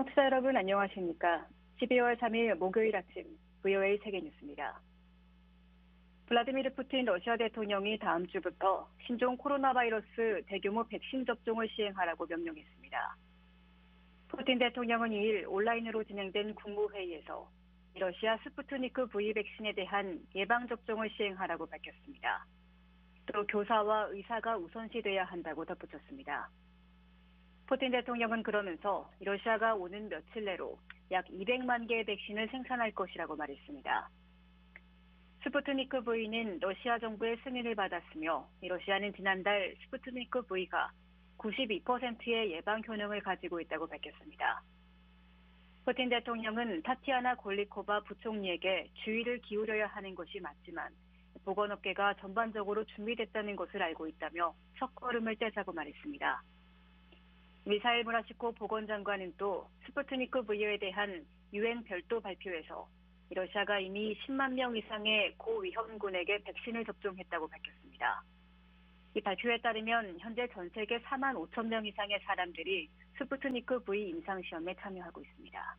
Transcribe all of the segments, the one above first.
청취자 여러분 안녕하십니까? 12월 3일 목요일 아침 VOA 세계뉴스입니다. 블라디미르 푸틴 러시아 대통령이 다음 주부터 신종 코로나 바이러스 대규모 백신 접종을 시행하라고 명령했습니다. 푸틴 대통령은 2일 온라인으로 진행된 국무회의에서 러시아 스푸트니크 V 백신에 대한 예방접종을 시행하라고 밝혔습니다. 또 교사와 의사가 우선시돼야 한다고 덧붙였습니다. 푸틴 대통령은 그러면서 러시아가 오는 며칠 내로 약 200만 개의 백신을 생산할 것이라고 말했습니다. 스푸트니크 V는 러시아 정부의 승인을 받았으며 러시아는 지난달 스푸트니크 V가 92%의 예방 효능을 가지고 있다고 밝혔습니다. 푸틴 대통령은 타티아나 골리코바 부총리에게 주의를 기울여야 하는 것이 맞지만 보건업계가 전반적으로 준비됐다는 것을 알고 있다며 첫걸음을 떼자고 말했습니다. 미사일 무라시코 보건장관은 또 스푸트니크 V에 대한 유엔 별도 발표에서 러시아가 이미 10만 명 이상의 고위험군에게 백신을 접종했다고 밝혔습니다. 이 발표에 따르면 현재 전 세계 4만 5천 명 이상의 사람들이 스푸트니크 V 임상시험에 참여하고 있습니다.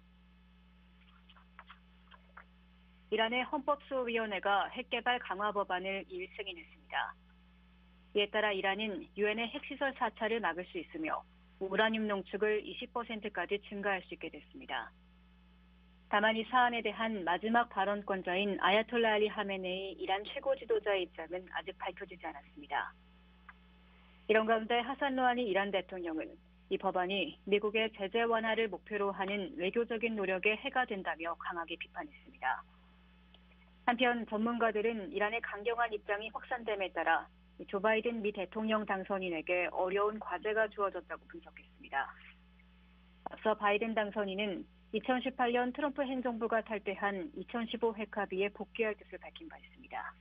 이란의 헌법수호위원회가 핵개발 강화 법안을 2일 승인했습니다. 이에 따라 이란은 유엔의 핵시설 사찰을 막을 수 있으며 우라늄 농축을 20%까지 증가할 수 있게 됐습니다. 다만 이 사안에 대한 마지막 발언권자인 아야톨라 알리 하메네이 이란 최고 지도자의 입장은 아직 밝혀지지 않았습니다. 이런 가운데 하산 루하니 이란 대통령은 이 법안이 미국의 제재 완화를 목표로 하는 외교적인 노력에 해가 된다며 강하게 비판했습니다. 한편 전문가들은 이란의 강경한 입장이 확산됨에 따라 조 바이든 미 대통령 당선인에게 어려운 과제가 주어졌다고 분석했습니다. 앞서 바이든 당선인은 2018년 트럼프 행정부가 탈퇴한 2015 핵합의에 복귀할 뜻을 밝힌 바 있습니다.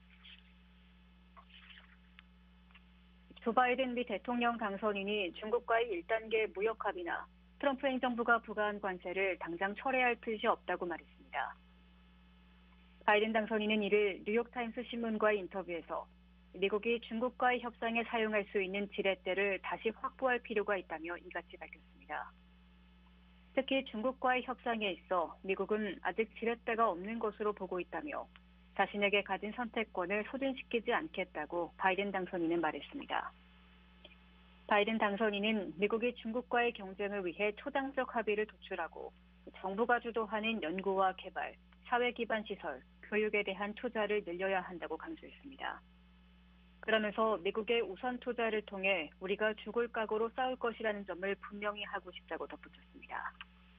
조 바이든 미 대통령 당선인이 중국과의 1단계 무역 합의나 트럼프 행정부가 부과한 관세를 당장 철회할 뜻이 없다고 말했습니다. 바이든 당선인은 이를 뉴욕타임스 신문과의 인터뷰에서 미국이 중국과의 협상에 사용할 수 있는 지렛대를 다시 확보할 필요가 있다며 이같이 밝혔습니다. 특히 중국과의 협상에 있어 미국은 아직 지렛대가 없는 것으로 보고 있다며 자신에게 가진 선택권을 소진시키지 않겠다고 바이든 당선인은 말했습니다. 바이든 당선인은 미국이 중국과의 경쟁을 위해 초당적 합의를 도출하고 정부가 주도하는 연구와 개발, 사회 기반 시설, 교육에 대한 투자를 늘려야 한다고 강조했습니다. 그러면서 미국의 우선 투자를 통해 우리가 죽을 각오로 싸울 것이라는 점을 분명히 하고 싶다고 덧붙였습니다.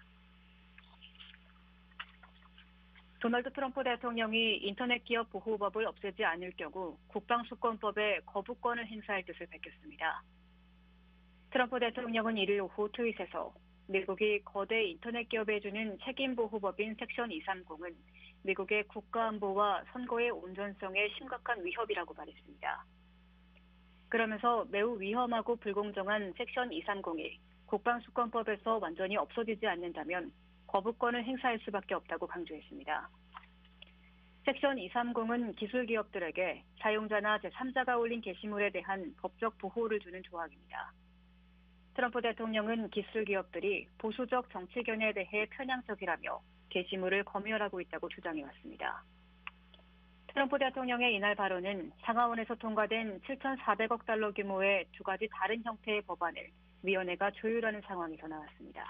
도널드 트럼프 대통령이 인터넷 기업 보호법을 없애지 않을 경우 국방수권법에 거부권을 행사할 뜻을 밝혔습니다. 트럼프 대통령은 1일 오후 트윗에서 미국이 거대 인터넷 기업에 주는 책임보호법인 섹션 230은 미국의 국가안보와 선거의 온전성에 심각한 위협이라고 말했습니다. 그러면서 매우 위험하고 불공정한 섹션 230이 국방수권법에서 완전히 없어지지 않는다면 거부권을 행사할 수밖에 없다고 강조했습니다. 섹션 230은 기술 기업들에게 사용자나 제3자가 올린 게시물에 대한 법적 보호를 주는 조항입니다. 트럼프 대통령은 기술 기업들이 보수적 정치 견해에 대해 편향적이라며 게시물을 검열하고 있다고 주장해왔습니다. 트럼프 대통령의 이날 발언은 상하원에서 통과된 7,400억 달러 규모의 두 가지 다른 형태의 법안을 위원회가 조율하는 상황에서 나왔습니다.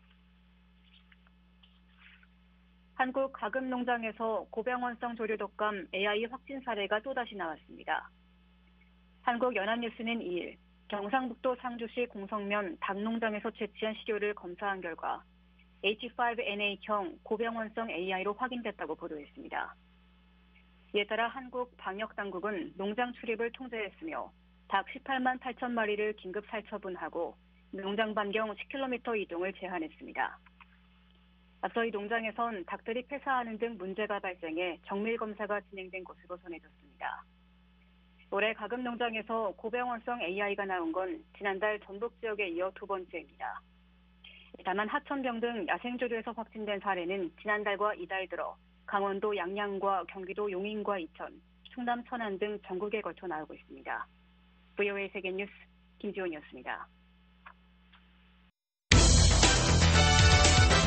한국 가금농장에서 고병원성 조류 독감 AI 확진 사례가 또다시 나왔습니다. 한국연합뉴스는 2일 경상북도 상주시 공성면 닭농장에서 채취한 시료를 검사한 결과 H5N8형 고병원성 AI로 확인됐다고 보도했습니다. 이에 따라 한국 방역당국은 농장 출입을 통제했으며 닭 18만 8천 마리를 긴급 살처분하고 농장 반경 10km 이동을 제한했습니다. 앞서 이 농장에선 닭들이 폐사하는 등 문제가 발생해 정밀검사가 진행된 것으로 전해졌습니다. 올해 가금농장에서 고병원성 AI가 나온 건 지난달 전북 지역에 이어 두 번째입니다. 다만 하천병 등 야생조류에서 확진된 사례는 지난달과 이달 들어 강원도 양양과 경기도 용인과 이천, 충남 천안 등 전국에 걸쳐 나오고 있습니다. VOA 세계뉴스 김지원이었습니다.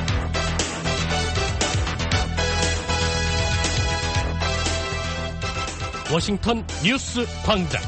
워싱턴 뉴스 광장.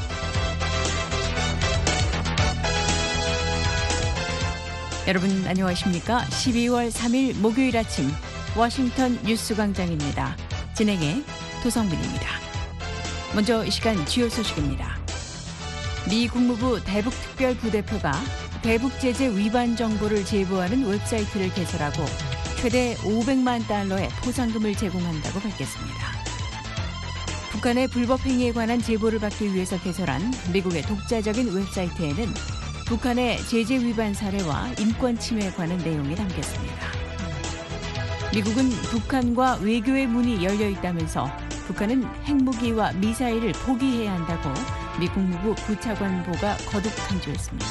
여러분 안녕하십니까? 12월 3일 목요일 아침 워싱턴 뉴스 광장입니다. 진행의 도성빈입니다. 먼저 이 시간 주요 소식입니다. 미 국무부 대북특별부대표가 대북 제재 위반 정보를 제보하는 웹사이트를 개설하고 최대 500만 달러의 포상금을 제공한다고 밝혔습니다. 북한의 불법 행위에 관한 제보를 받기 위해서 개설한 미국의 독자적인 웹사이트에는 북한의 제재 위반 사례와 인권 침해에 관한 내용이 담겼습니다. 미국은 북한과 외교의 문이 열려 있다면서 북한은 핵무기와 미사일을 포기해야 한다고 미 국무부 부차관보가 거듭 강조했습니다.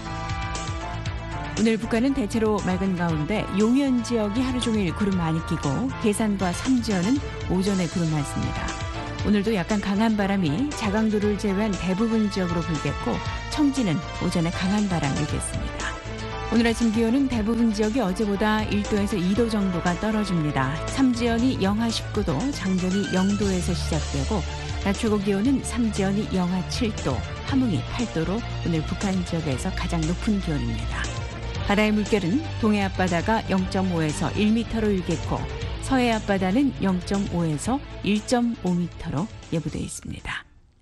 오늘 북한은 대체로 맑은 가운데 용현 지역이 하루 종일 구름 많이 끼고 계산과 삼지연은 오전에 구름 많습니다. 오늘도 약간 강한 바람이 자강도를 제외한 대부분 지역으로 불겠고 청지는 오전에 강한 바람이 일겠습니다. 오늘 아침 기온은 대부분 지역이 어제보다 1도에서 2도 정도가 떨어집니다. 삼지연이 영하 19도, 장전이 0도에서 시작되고 낮 최고 기온은 삼지연이 영하 7도, 함흥이 8도로 오늘 북한 지역에서 가장 높은 기온입니다. 바다의 물결은 동해 앞바다가 0.5에서 1m로 일겠고 서해 앞바다는 0.5에서 1.5m로 예보되어 있습니다.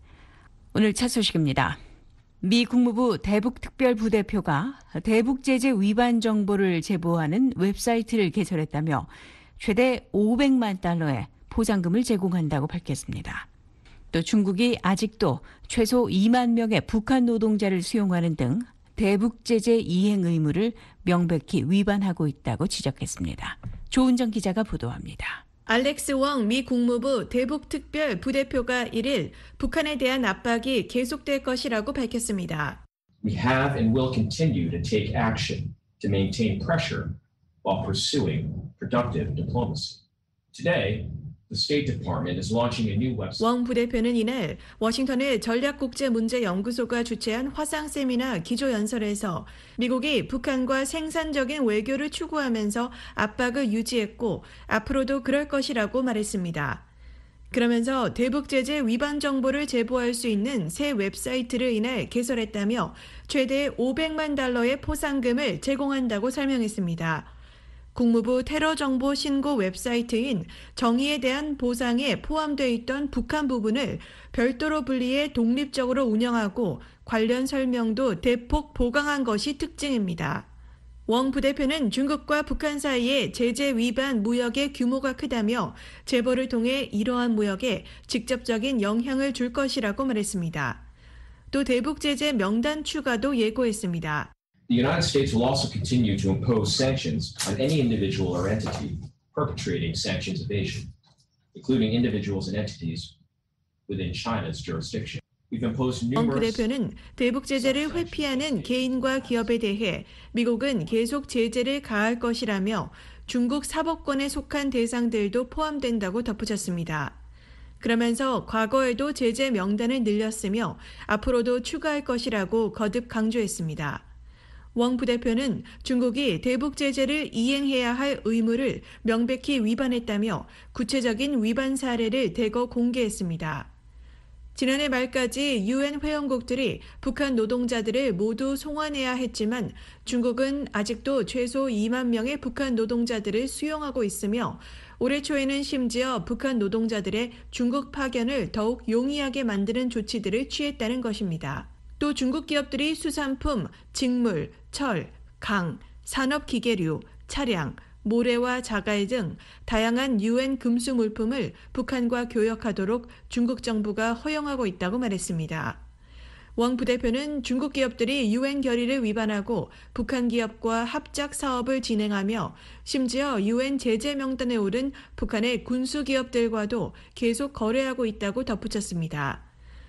오늘 첫 소식입니다. 미 국무부 대북특별부대표가 대북제재 위반 정보를 제보하는 웹사이트를 개설했다며 최대 500만 달러의 포상금을 제공한다고 밝혔습니다. 또 중국이 아직도 최소 2만 명의 북한 노동자를 수용하는 등 대북제재 이행 의무를 명백히 위반하고 있다고 지적했습니다. 조은정 기자가 보도합니다. 알렉스 웡 미 국무부 대북특별 부대표가 1일 북한에 대한 압박이 계속될 것이라고 밝혔습니다. We have and will continue to take action to maintain pressure while pursuing productive diplomacy. Today, the State Department is launching a new website. 웡 부대표는 이날 워싱턴의 전략국제문제연구소가 주최한 화상 세미나 기조연설에서 미국이 북한과 생산적인 외교를 추구하면서 압박을 유지했고 앞으로도 그럴 것이라고 말했습니다. 그러면서 대북제재 위반 정보를 제보할 수 있는 새 웹사이트를 이날 개설했다며 최대 500만 달러의 포상금을 제공한다고 설명했습니다. 국무부 테러 정보 신고 웹사이트인 정의에 대한 보상에 포함되어 있던 북한 부분을 별도로 분리해 독립적으로 운영하고 관련 설명도 대폭 보강한 것이 특징입니다. 웡 부대표는 중국과 북한 사이의 제재 위반 무역의 규모가 크다며 제보를 통해 이러한 무역에 직접적인 영향을 줄 것이라고 말했습니다. 또 대북 제재 명단 추가도 예고했습니다. The United States will also continue to impose sanctions on any individual or entity perpetrating sanctions evasion, including individuals and entities within China's jurisdiction. 웡 부대표는 대북 제재를 회피하는 개인과 기업에 대해 미국은 계속 제재를 가할 것이라며 중국 사법권에 속한 대상들도 포함된다고 덧붙였습니다. 그러면서 과거에도 제재 명단을 늘렸으며 앞으로도 추가할 것이라고 거듭 강조했습니다. 웡 부대표는 중국이 대북 제재를 이행해야 할 의무를 명백히 위반했다며 구체적인 위반 사례를 대거 공개했습니다. 지난해 말까지 유엔 회원국들이 북한 노동자들을 모두 송환해야 했지만 중국은 아직도 최소 2만 명의 북한 노동자들을 수용하고 있으며 올해 초에는 심지어 북한 노동자들의 중국 파견을 더욱 용이하게 만드는 조치들을 취했다는 것입니다. 또 중국 기업들이 수산품, 직물, 철, 강, 산업기계류, 차량, 모래와 자갈 등 다양한 유엔 금수 물품을 북한과 교역하도록 중국 정부가 허용하고 있다고 말했습니다. 웡 부대표는 중국 기업들이 유엔 결의를 위반하고 북한 기업과 합작 사업을 진행하며 심지어 유엔 제재 명단에 오른 북한의 군수 기업들과도 계속 거래하고 있다고 덧붙였습니다.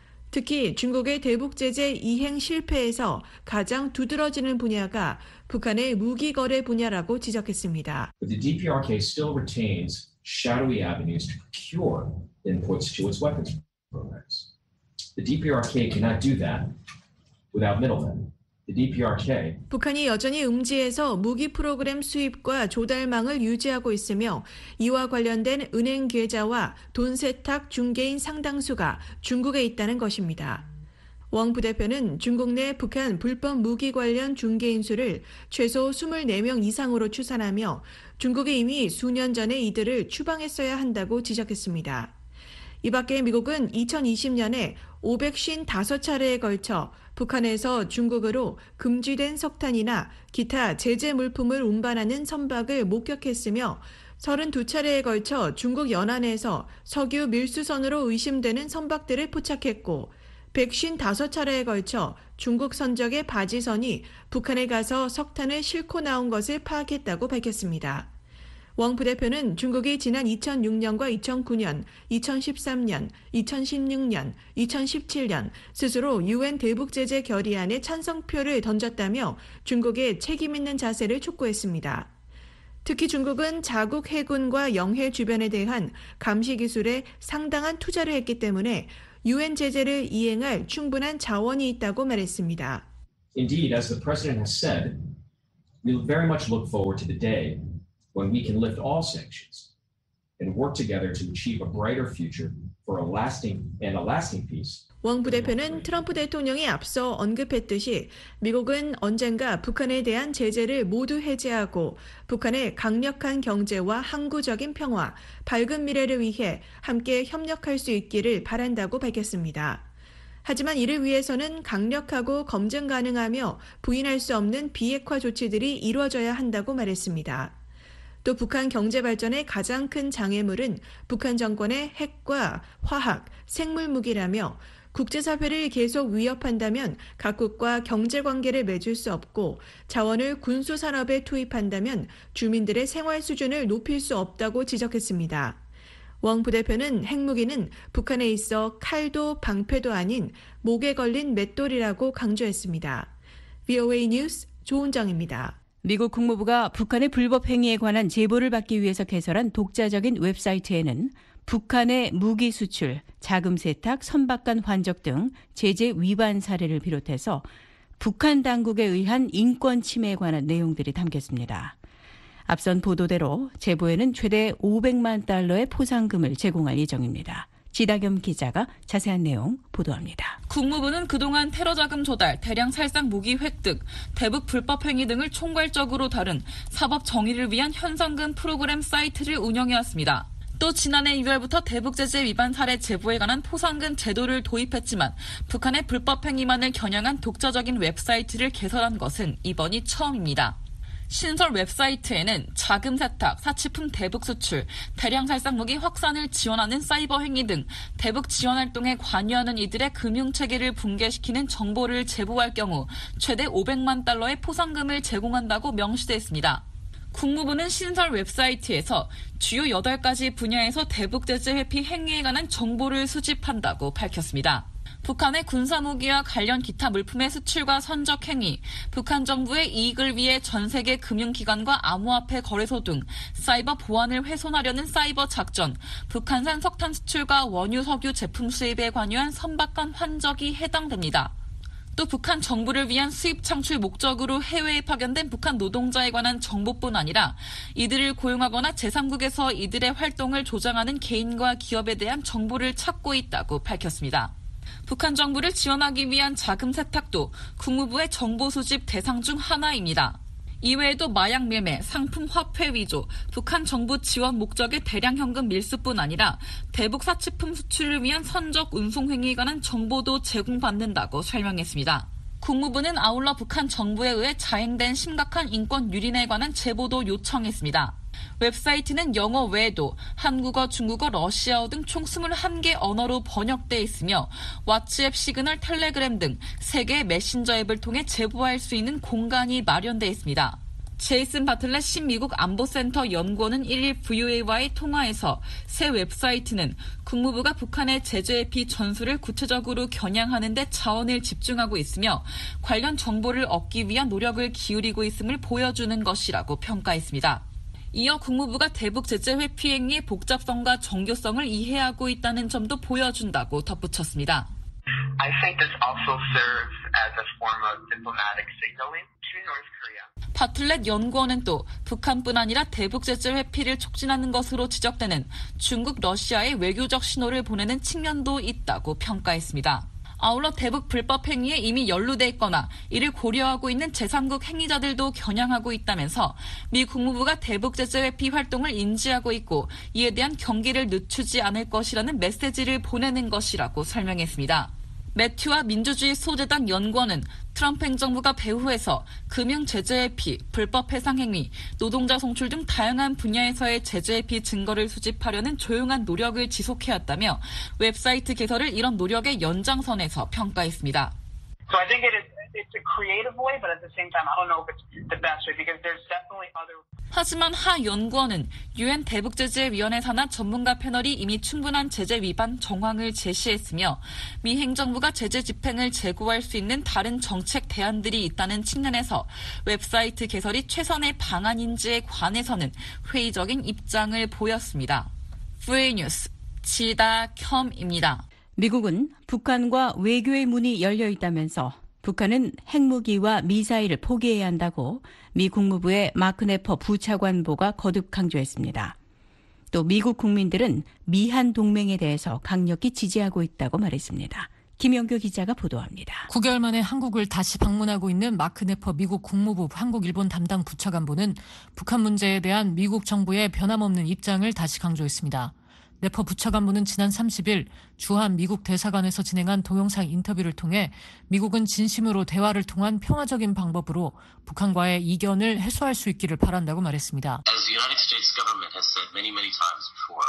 특히 중국의 대북 제재 이행 실패에서 가장 두드러지는 분야가 북한의 무기 거래 분야라고 지적했습니다. But the DPRK still retains shadowy avenues to procure inputs to its weapons programs. The DPRK cannot do that without middlemen. The DPRK 북한이 여전히 음지에서 무기 프로그램 수입과 조달망을 유지하고 있으며 이와 관련된 은행 계좌와 돈 세탁 중개인 상당수가 중국에 있다는 것입니다. 웡 부대표는 중국 내 북한 불법 무기 관련 중개인 수를 최소 24명 이상으로 추산하며 중국이 이미 수년 전에 이들을 추방했어야 한다고 지적했습니다. 이 밖에 미국은 2020년에 555차례에 걸쳐 북한에서 중국으로 금지된 석탄이나 기타 제재 물품을 운반하는 선박을 목격했으며 32차례에 걸쳐 중국 연안에서 석유 밀수선으로 의심되는 선박들을 포착했고 155차례에 걸쳐 중국 선적의 바지선이 북한에 가서 석탄을 싣고 나온 것을 파악했다고 밝혔습니다. 웡 부대표는 중국이 지난 2006년과 2009년, 2013년, 2016년, 2017년 스스로 UN 대북제재 결의안에 찬성표를 던졌다며 중국의 책임 있는 자세를 촉구했습니다. 특히 중국은 자국 해군과 영해 주변에 대한 감시 기술에 상당한 투자를 했기 때문에 UN 제재를 이행할 충분한 자원이 있다고 말했습니다. Indeed, as the President has said, we very much look forward to the day when we can lift all sanctions and work together to achieve a brighter future for a lasting peace. 웡 부대표는 트럼프 대통령이 앞서 언급했듯이 미국은 언젠가 북한에 대한 제재를 모두 해제하고 북한의 강력한 경제와 항구적인 평화, 밝은 미래를 위해 함께 협력할 수 있기를 바란다고 밝혔습니다. 하지만 이를 위해서는 강력하고 검증 가능하며 부인할 수 없는 비핵화 조치들이 이루어져야 한다고 말했습니다. 또 북한 경제 발전의 가장 큰 장애물은 북한 정권의 핵과 화학, 생물 무기라며 국제사회를 계속 위협한다면 각국과 경제관계를 맺을 수 없고 자원을 군수산업에 투입한다면 주민들의 생활 수준을 높일 수 없다고 지적했습니다. 웡 부대표는 핵무기는 북한에 있어 칼도 방패도 아닌 목에 걸린 맷돌이라고 강조했습니다. VOA 뉴스 조은정입니다. 미국 국무부가 북한의 불법 행위에 관한 제보를 받기 위해서 개설한 독자적인 웹사이트에는 북한의 무기 수출, 자금 세탁, 선박간 환적 등 제재 위반 사례를 비롯해서 북한 당국에 의한 인권 침해에 관한 내용들이 담겼습니다. 앞선 보도대로 제보에는 최대 500만 달러의 포상금을 제공할 예정입니다. 지다겸 기자가 자세한 내용 보도합니다. 국무부는 그동안 테러 자금 조달, 대량 살상 무기 획득, 대북 불법 행위 등을 총괄적으로 다룬 사법 정의를 위한 현상금 프로그램 사이트를 운영해왔습니다. 또 지난해 2월부터 대북제재 위반 사례 제보에 관한 포상금 제도를 도입했지만 북한의 불법 행위만을 겨냥한 독자적인 웹사이트를 개설한 것은 이번이 처음입니다. 신설 웹사이트에는 자금 세탁, 사치품 대북 수출, 대량 살상 무기 확산을 지원하는 사이버 행위 등 대북 지원 활동에 관여하는 이들의 금융체계를 붕괴시키는 정보를 제보할 경우 최대 500만 달러의 포상금을 제공한다고 명시되어 있습니다. 국무부는 신설 웹사이트에서 주요 8가지 분야에서 대북제재 회피 행위에 관한 정보를 수집한다고 밝혔습니다. 북한의 군사무기와 관련 기타 물품의 수출과 선적 행위, 북한 정부의 이익을 위해 전 세계 금융기관과 암호화폐 거래소 등 사이버 보안을 훼손하려는 사이버 작전, 북한산 석탄 수출과 원유 석유 제품 수입에 관여한 선박간 환적이 해당됩니다. 또 북한 정부를 위한 수입 창출 목적으로 해외에 파견된 북한 노동자에 관한 정보뿐 아니라 이들을 고용하거나 제3국에서 이들의 활동을 조장하는 개인과 기업에 대한 정보를 찾고 있다고 밝혔습니다. 북한 정부를 지원하기 위한 자금 세탁도 국무부의 정보 수집 대상 중 하나입니다. 이외에도 마약 매매, 상품 화폐 위조, 북한 정부 지원 목적의 대량 현금 밀수뿐 아니라 대북 사치품 수출을 위한 선적 운송 행위에 관한 정보도 제공받는다고 설명했습니다. 국무부는 아울러 북한 정부에 의해 자행된 심각한 인권 유린에 관한 제보도 요청했습니다. 웹사이트는 영어 외에도 한국어, 중국어, 러시아어 등 총 21개 언어로 번역돼 있으며 왓츠앱, 시그널, 텔레그램 등 3개의 메신저 앱을 통해 제보할 수 있는 공간이 마련돼 있습니다. 제이슨 바틀렛 신미국 안보센터 연구원은 1일 VOA와의 통화에서 새 웹사이트는 국무부가 북한의 제재 회피 전술을 구체적으로 겨냥하는 데 자원을 집중하고 있으며 관련 정보를 얻기 위한 노력을 기울이고 있음을 보여주는 것이라고 평가했습니다. 이어 국무부가 대북 제재 회피 행위의 복잡성과 정교성을 이해하고 있다는 점도 보여준다고 덧붙였습니다. I think this also serves as a form of diplomatic signaling to North Korea. 바틀렛 연구원은 또 북한뿐 아니라 대북 제재 회피를 촉진하는 것으로 지적되는 중국, 러시아의 외교적 신호를 보내는 측면도 있다고 평가했습니다. 아울러 대북 불법 행위에 이미 연루돼 있거나 이를 고려하고 있는 제3국 행위자들도 겨냥하고 있다면서 미 국무부가 대북 제재 회피 활동을 인지하고 있고 이에 대한 경계를 늦추지 않을 것이라는 메시지를 보내는 것이라고 설명했습니다. 매튜와 민주주의 소재당 연구원은 트럼프 행정부가 배후에서 금융 제재 회피, 불법 해상 행위, 노동자 송출 등 다양한 분야에서의 제재 회피 증거를 수집하려는 조용한 노력을 지속해왔다며 웹사이트 개설을 이런 노력의 연장선에서 평가했습니다. So I think it's a creative way, but at the same time, I don't know if it's the best way because there's definitely other. 하지만 하 연구원은 유엔 대북제재위원회 산하 전문가 패널이 이미 충분한 제재 위반 정황을 제시했으며 미 행정부가 제재 집행을 제고할 수 있는 다른 정책 대안들이 있다는 측면에서 웹사이트 개설이 최선의 방안인지에 관해서는 회의적인 입장을 보였습니다. VA 뉴스 지다켬입니다. 미국은 북한과 외교의 문이 열려 있다면서 북한은 핵무기와 미사일을 포기해야 한다고 미 국무부의 마크 네퍼 부차관보가 거듭 강조했습니다. 또 미국 국민들은 미한 동맹에 대해서 강력히 지지하고 있다고 말했습니다. 김영규 기자가 보도합니다. 9개월 만에 한국을 다시 방문하고 있는 마크 네퍼 미국 국무부 한국-일본 담당 부차관보는 북한 문제에 대한 미국 정부의 변함없는 입장을 다시 강조했습니다. 네퍼 부차관보는 지난 30일 주한 미국 대사관에서 진행한 동영상 인터뷰를 통해 미국은 진심으로 대화를 통한 평화적인 방법으로 북한과의 이견을 해소할 수 있기를 바란다고 말했습니다. As the United States government has said many times before,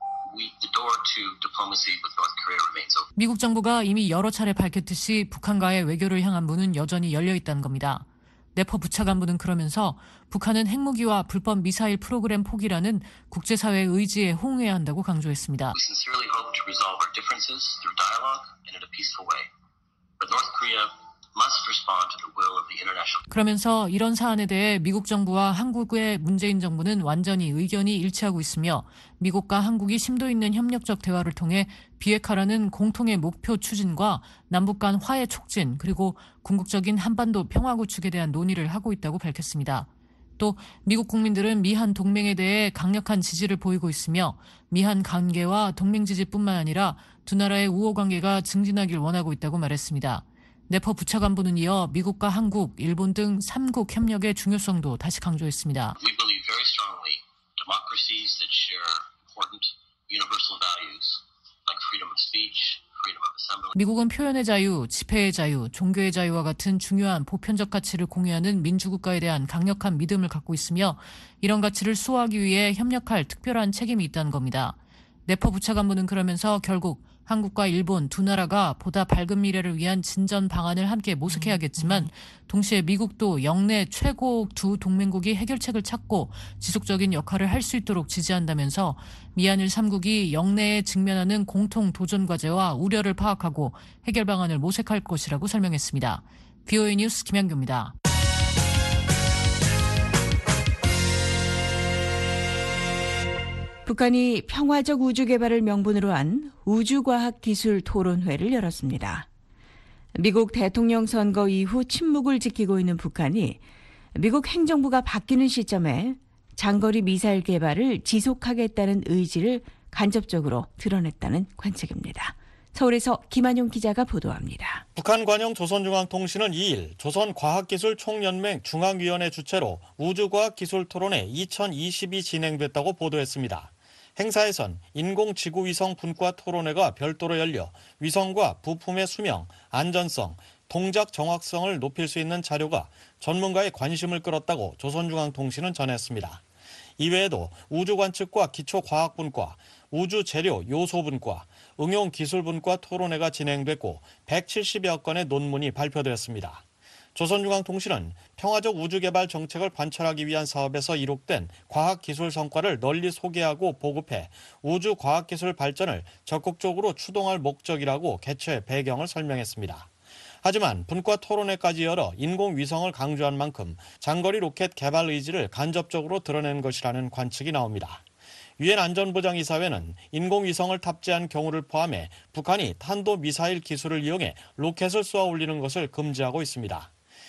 the door to diplomacy with North Korea remains open. 미국 정부가 이미 여러 차례 밝혔듯이 북한과의 외교를 향한 문은 여전히 열려 있다는 겁니다. 네퍼 부차관보는 그러면서 북한은 핵무기와 불법 미사일 프로그램 포기라는 국제사회의 의지에 호응해야 한다고 강조했습니다. We sincerely hope to resolve our differences through dialogue and in a peaceful way. But North Korea must respond to the will of the international. 그러면서 이런 사안에 대해 미국 정부와 한국의 문재인 정부는 완전히 의견이 일치하고 있으며 미국과 한국이 심도 있는 협력적 대화를 통해 비핵화라는 공통의 목표 추진과 남북 간 화해 촉진 그리고 궁극적인 한반도 평화 구축에 대한 논의를 하고 있다고 밝혔습니다. 또 미국 국민들은 미한 동맹에 대해 강력한 지지를 보이고 있으며 미한 관계와 동맹 지지뿐만 아니라 두 나라의 우호 관계가 증진하길 원하고 있다고 말했습니다. 네퍼 부차관보는 이어 미국과 한국, 일본 등 3국 협력의 중요성도 다시 강조했습니다. We believe very strongly democracies that share important universal values like freedom of speech, freedom of assembly. 미국은 표현의 자유, 집회의 자유, 종교의 자유와 같은 중요한 보편적 가치를 공유하는 민주국가에 대한 강력한 믿음을 갖고 있으며 이런 가치를 수호하기 위해 협력할 특별한 책임이 있다는 겁니다. 네퍼 부차관보는 그러면서 결국 한국과 일본 두 나라가 보다 밝은 미래를 위한 진전 방안을 함께 모색해야겠지만 동시에 미국도 영내 최고 두 동맹국이 해결책을 찾고 지속적인 역할을 할 수 있도록 지지한다면서 미한일 3국이 영내에 직면하는 공통 도전 과제와 우려를 파악하고 해결 방안을 모색할 것이라고 설명했습니다. VOA 뉴스 김현규입니다. 북한이 평화적 우주 개발을 명분으로 한 우주과학기술 토론회를 열었습니다. 미국 대통령 선거 이후 침묵을 지키고 있는 북한이 미국 행정부가 바뀌는 시점에 장거리 미사일 개발을 지속하겠다는 의지를 간접적으로 드러냈다는 관측입니다. 서울에서 김한용 기자가 보도합니다. 북한 관영 조선중앙통신은 2일 조선과학기술총연맹 중앙위원회 주최로 우주과학기술토론회 2020이 진행됐다고 보도했습니다. 행사에선 인공지구위성 분과 토론회가 별도로 열려 위성과 부품의 수명, 안전성, 동작 정확성을 높일 수 있는 자료가 전문가의 관심을 끌었다고 조선중앙통신은 전했습니다. 이외에도 우주관측과 기초과학분과, 우주재료 요소분과, 응용기술분과 토론회가 진행됐고 170여 건의 논문이 발표되었습니다. 조선중앙통신은 평화적 우주개발 정책을 관철하기 위한 사업에서 이룩된 과학기술 성과를 널리 소개하고 보급해 우주과학기술 발전을 적극적으로 추동할 목적이라고 개최 배경을 설명했습니다. 하지만 분과 토론회까지 열어 인공위성을 강조한 만큼 장거리 로켓 개발 의지를 간접적으로 드러낸 것이라는 관측이 나옵니다. 유엔 안전보장이사회는 인공위성을 탑재한 경우를 포함해 북한이 탄도미사일 기술을 이용해 로켓을 쏘아 올리는 것을 금지하고 있습니다.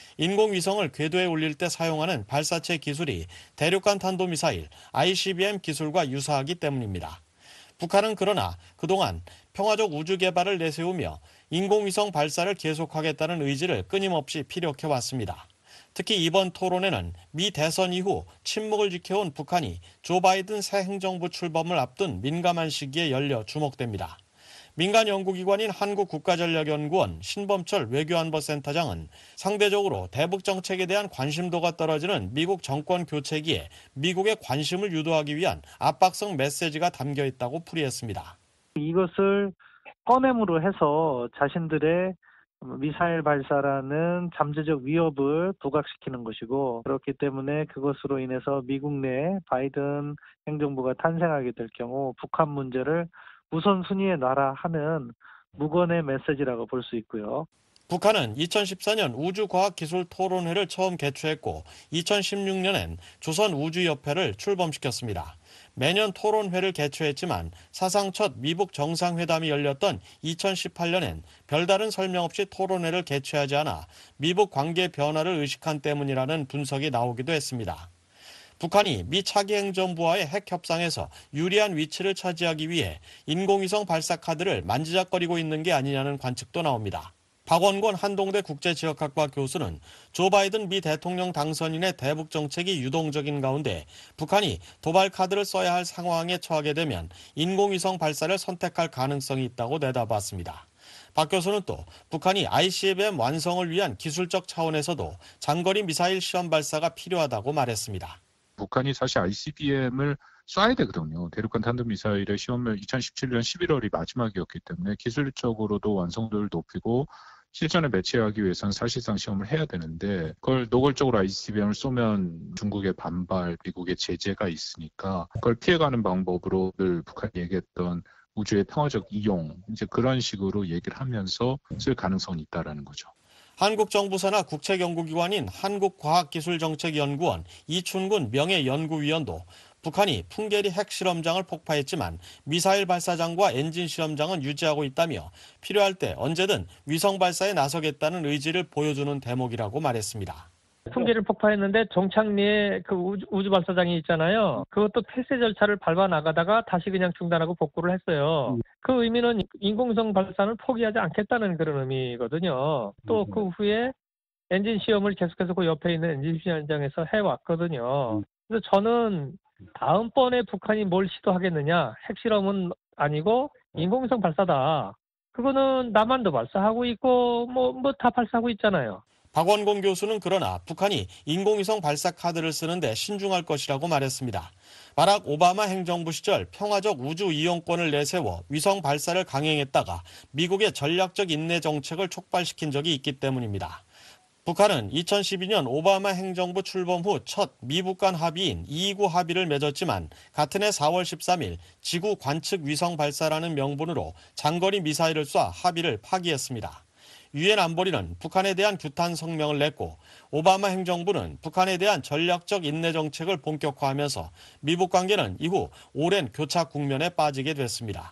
인공위성을 궤도에 올릴 때 사용하는 발사체 기술이 대륙간 탄도미사일 ICBM 기술과 유사하기 때문입니다. 북한은 그러나 그동안 평화적 우주 개발을 내세우며 인공위성 발사를 계속하겠다는 의지를 끊임없이 피력해왔습니다. 특히 이번 토론회는 미 대선 이후 침묵을 지켜온 북한이 조 바이든 새 행정부 출범을 앞둔 민감한 시기에 열려 주목됩니다. 민간 연구기관인 한국국가전략연구원 신범철 외교안보센터장은 상대적으로 대북 정책에 대한 관심도가 떨어지는 미국 정권 교체기에 미국의 관심을 유도하기 위한 압박성 메시지가 담겨 있다고 풀이했습니다. 이것을 꺼냄으로 해서 자신들의 미사일 발사라는 잠재적 위협을 부각시키는 것이고, 그렇기 때문에 그것으로 인해서 미국 내 바이든 행정부가 탄생하게 될 경우 북한 문제를 우선순위에 놔라 하는 무건의 메시지라고 볼 수 있고요. 북한은 2014년 우주과학기술토론회를 처음 개최했고 2016년엔 조선우주협회를 출범시켰습니다. 매년 토론회를 개최했지만 사상 첫 미북 정상회담이 열렸던 2018년엔 별다른 설명 없이 토론회를 개최하지 않아 미북 관계 변화를 의식한 때문이라는 분석이 나오기도 했습니다. 북한이 미 차기 행정부와의 핵 협상에서 유리한 위치를 차지하기 위해 인공위성 발사 카드를 만지작거리고 있는 게 아니냐는 관측도 나옵니다. 박원권 한동대 국제지역학과 교수는 조 바이든 미 대통령 당선인의 대북 정책이 유동적인 가운데 북한이 도발 카드를 써야 할 상황에 처하게 되면 인공위성 발사를 선택할 가능성이 있다고 내다봤습니다. 박 교수는 또 북한이 ICBM 완성을 위한 기술적 차원에서도 장거리 미사일 시험 발사가 필요하다고 말했습니다. 북한이 사실 ICBM을 쏴야 되거든요. 대륙간 탄도미사일의 시험을 2017년 11월이 마지막이었기 때문에 기술적으로도 완성도를 높이고 실전에 매치하기 위해서는 사실상 시험을 해야 되는데, 그걸 노골적으로 ICBM을 쏘면 중국의 반발, 미국의 제재가 있으니까 그걸 피해가는 방법으로 늘 북한이 얘기했던 우주의 평화적 이용, 이제 그런 식으로 얘기를 하면서 쓸 가능성이 있다라는 거죠. 한국 정부 산하 국책연구기관인 한국과학기술정책연구원 이춘근 명예연구위원도 북한이 풍계리 핵실험장을 폭파했지만 미사일 발사장과 엔진 실험장은 유지하고 있다며 필요할 때 언제든 위성 발사에 나서겠다는 의지를 보여주는 대목이라고 말했습니다. 풍계를 폭파했는데 정착리에 그 우주 발사장이 있잖아요. 그것도 폐쇄 절차를 밟아 나가다가 다시 그냥 중단하고 복구를 했어요. 그 의미는 인공위성 발사는 포기하지 않겠다는 그런 의미거든요. 또 그 후에 엔진 시험을 계속해서 그 옆에 있는 엔진 시험장에서 해왔거든요. 그래서 저는 다음번에 북한이 뭘 시도하겠느냐, 핵실험은 아니고 인공위성 발사다. 그거는 남한도 발사하고 있고 뭐 다 발사하고 있잖아요. 박원공 교수는 그러나 북한이 인공위성 발사 카드를 쓰는데 신중할 것이라고 말했습니다. 바락 오바마 행정부 시절 평화적 우주 이용권을 내세워 위성 발사를 강행했다가 미국의 전략적 인내 정책을 촉발시킨 적이 있기 때문입니다. 북한은 2012년 오바마 행정부 출범 후 첫 미북 간 합의인 229 합의를 맺었지만 같은 해 4월 13일 지구 관측 위성 발사라는 명분으로 장거리 미사일을 쏴 합의를 파기했습니다. 유엔 안보리는 북한에 대한 규탄 성명을 냈고 오바마 행정부는 북한에 대한 전략적 인내 정책을 본격화하면서 미북 관계는 이후 오랜 교착 국면에 빠지게 됐습니다.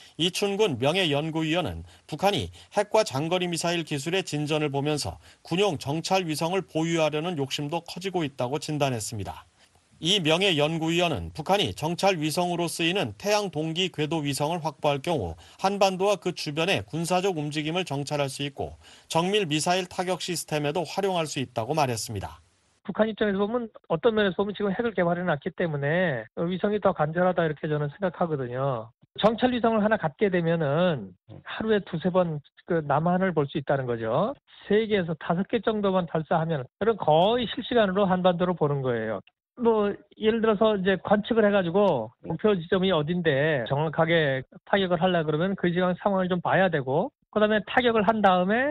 이춘근 명예연구위원은 북한이 핵과 장거리 미사일 기술의 진전을 보면서 군용 정찰 위성을 보유하려는 욕심도 커지고 있다고 진단했습니다. 이 명예연구위원은 북한이 정찰 위성으로 쓰이는 태양 동기 궤도 위성을 확보할 경우 한반도와 그 주변의 군사적 움직임을 정찰할 수 있고 정밀 미사일 타격 시스템에도 활용할 수 있다고 말했습니다. 북한 입장에서 보면 어떤 면에서 보면 지금 핵을 개발해놨기 때문에 위성이 더 간절하다 이렇게 저는 생각하거든요. 정찰 위성을 하나 갖게 되면은 하루에 2-3번 그 남한을 볼 수 있다는 거죠. 3개에서 5개 정도만 발사하면 그럼 거의 실시간으로 한반도를 보는 거예요. 뭐 예를 들어서 이제 관측을 해가지고 목표 지점이 어딘데 정확하게 타격을 하려 그러면 그 시간 상황을 좀 봐야 되고, 그다음에 타격을 한 다음에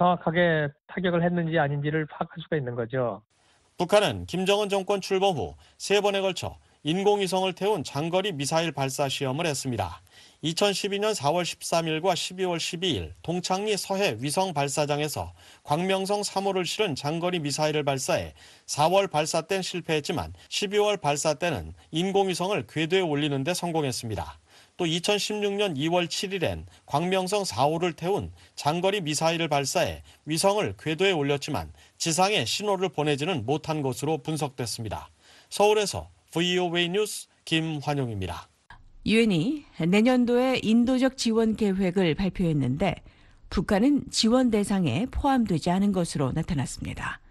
정확하게 타격을 했는지 아닌지를 파악할 수가 있는 거죠. 북한은 김정은 정권 출범 후 3번에 걸쳐 인공위성을 태운 장거리 미사일 발사 시험을 했습니다. 2012년 4월 13일과 12월 12일 동창리 서해 위성 발사장에서 광명성 3호를 실은 장거리 미사일을 발사해 4월 발사 때는 실패했지만 12월 발사 때는 인공위성을 궤도에 올리는 데 성공했습니다. 또 2016년 2월 7일엔 광명성 4호를 태운 장거리 미사일을 발사해 위성을 궤도에 올렸지만 지상에 신호를 보내지는 못한 것으로 분석됐습니다. 서울에서 VOA 뉴스 김환용입니다. 유엔이 내년도에 인도적 지원 계획을 발표했는데 북한은 지원 대상에 포함되지 않은 것으로 나타났습니다.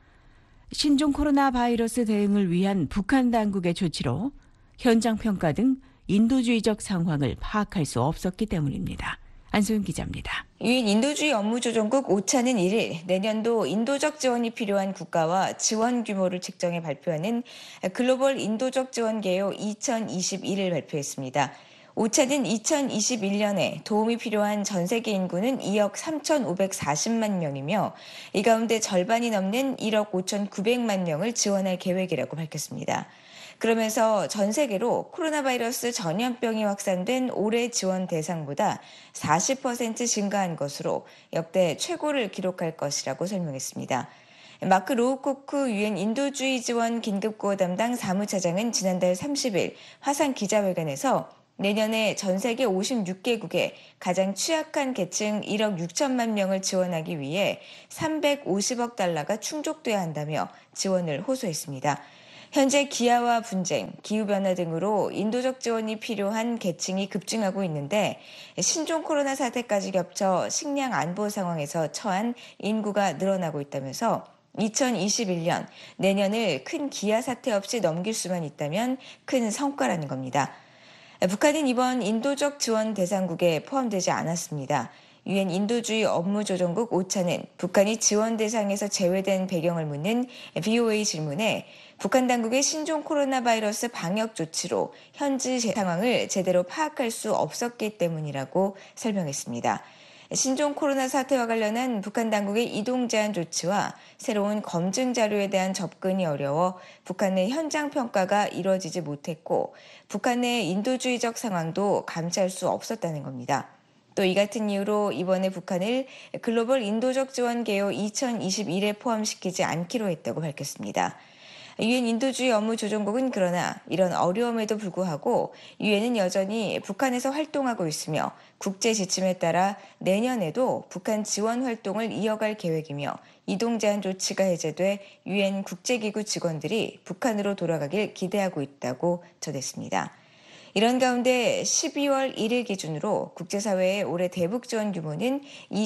신종 코로나 바이러스 대응을 위한 북한 당국의 조치로 현장 평가 등 인도주의적 상황을 파악할 수 없었기 때문입니다. 안소영 기자입니다. 유엔 인도주의 업무조정국 오차는 1일 내년도 인도적 지원이 필요한 국가와 지원 규모를 측정해 발표하는 글로벌 인도적 지원 개요 2021을 발표했습니다. 오차는 2021년에 도움이 필요한 전 세계 인구는 2억 3,540만 명이며 이 가운데 절반이 넘는 1억 5,900만 명을 지원할 계획이라고 밝혔습니다. 그러면서 전 세계로 코로나 바이러스 전염병이 확산된 올해 지원 대상보다 40% 증가한 것으로 역대 최고를 기록할 것이라고 설명했습니다. 마크 로우코크 유엔 인도주의 지원 긴급구호 담당 사무차장은 지난달 30일 화상 기자회견에서 내년에 전 세계 56개국에 가장 취약한 계층 1억 6천만 명을 지원하기 위해 350억 달러가 충족돼야 한다며 지원을 호소했습니다. 현재 기아와 분쟁, 기후변화 등으로 인도적 지원이 필요한 계층이 급증하고 있는데 신종 코로나 사태까지 겹쳐 식량 안보 상황에서 처한 인구가 늘어나고 있다면서 2021년 내년을 큰 기아 사태 없이 넘길 수만 있다면 큰 성과라는 겁니다. 북한은 이번 인도적 지원 대상국에 포함되지 않았습니다. 유엔 인도주의 업무조정국 오차는 북한이 지원 대상에서 제외된 배경을 묻는 VOA 질문에 북한 당국의 신종 코로나 바이러스 방역 조치로 현지 상황을 제대로 파악할 수 없었기 때문이라고 설명했습니다. 신종 코로나 사태와 관련한 북한 당국의 이동 제한 조치와 새로운 검증 자료에 대한 접근이 어려워 북한 내 현장 평가가 이뤄지지 못했고 북한 내 인도주의적 상황도 감시할 수 없었다는 겁니다. 또 이 같은 이유로 이번에 북한을 글로벌 인도적 지원 개요 2021에 포함시키지 않기로 했다고 밝혔습니다. 유엔 인도주의 업무조정국은 그러나 이런 어려움에도 불구하고 유엔은 여전히 북한에서 활동하고 있으며 국제 지침에 따라 내년에도 북한 지원 활동을 이어갈 계획이며 이동 제한 조치가 해제돼 유엔 국제기구 직원들이 북한으로 돌아가길 기대하고 있다고 전했습니다. 이런 가운데 12월 1일 기준으로 국제사회의 올해 대북 지원 규모는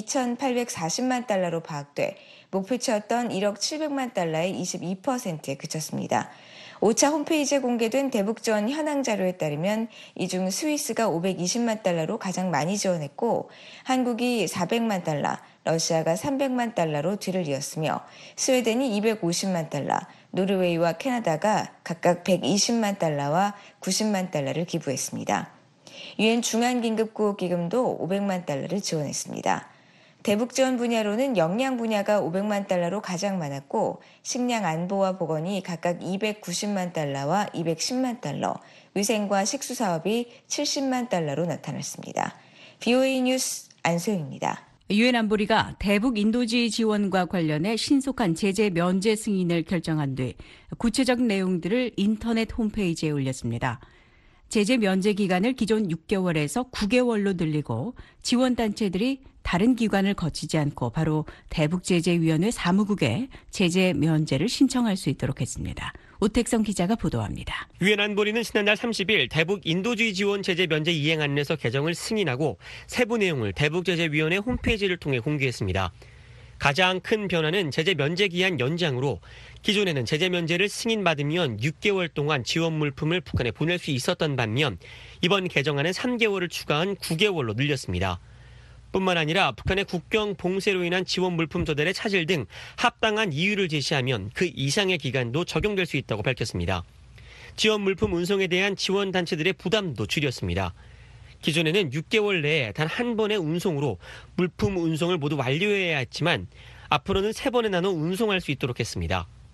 2,840만 달러로 파악돼 목표치였던 1억 700만 달러의 22%에 그쳤습니다. 오차 홈페이지에 공개된 대북 지원 현황 자료에 따르면 이 중 스위스가 520만 달러로 가장 많이 지원했고 한국이 400만 달러, 러시아가 300만 달러로 뒤를 이었으며 스웨덴이 250만 달러, 노르웨이와 캐나다가 각각 120만 달러와 90만 달러를 기부했습니다. 유엔 중앙긴급구호기금도 500만 달러를 지원했습니다. 대북 지원 분야로는 역량 분야가 500만 달러로 가장 많았고 식량 안보와 보건이 각각 290만 달러와 210만 달러, 위생과 식수 사업이 70만 달러로 나타났습니다. VOA 뉴스 안소영입니다. 유엔 안보리가 대북 인도주의 지원과 관련해 신속한 제재 면제 승인을 결정한 뒤 구체적 내용들을 인터넷 홈페이지에 올렸습니다. 제재 면제 기간을 기존 6개월에서 9개월로 늘리고 지원단체들이 다른 기관을 거치지 않고 바로 대북제재위원회 사무국에 제재 면제를 신청할 수 있도록 했습니다. 오택성 기자가 보도합니다. 유엔 안보리는 지난달 30일 대북 인도주의 지원 제재 면제 이행안에서 개정을 승인하고 세부 내용을 대북제재위원회 홈페이지를 통해 공개했습니다. 가장 큰 변화는 제재 면제 기한 연장으로 기존에는 제재 면제를 승인받으면 6개월 동안 지원 물품을 북한에 보낼 수 있었던 반면 이번 개정안은 3개월을 추가한 9개월로 늘렸습니다. 뿐만 아니라 북한의 국경 봉쇄로 인한 지원 물품 조달의 차질 등 합당한 이유를 제시하면 그 이상의 기간도 적용될 수 있다고 밝혔습니다. 지원 물품 운송에 대한 지원 단체들의 부담도 줄였습니다. 기존에는 6개월 내에 단 한 번의 운송으로 물품 운송을 모두 완료해야 했지만 앞으로는 3번에 나눠 운송할 수 있도록 했습니다.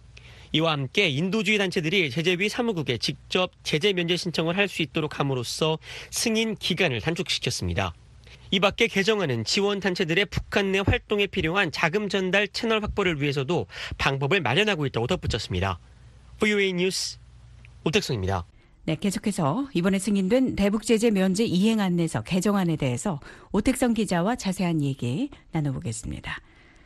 이와 함께 인도주의 단체들이 제재위 사무국에 직접 제재 면제 신청을 할 수 있도록 함으로써 승인 기간을 단축시켰습니다. 이 밖에 개정안은 지원 단체들의 북한 내 활동에 필요한 자금 전달 채널 확보를 위해서도 방법을 마련하고 있다고 덧붙였습니다. VOA 뉴스 오택성입니다. 네, 계속해서 이번에 승인된 대북제재 면제 이행 안내서 개정안에 대해서 오택성 기자와 자세한 얘기 나눠보겠습니다.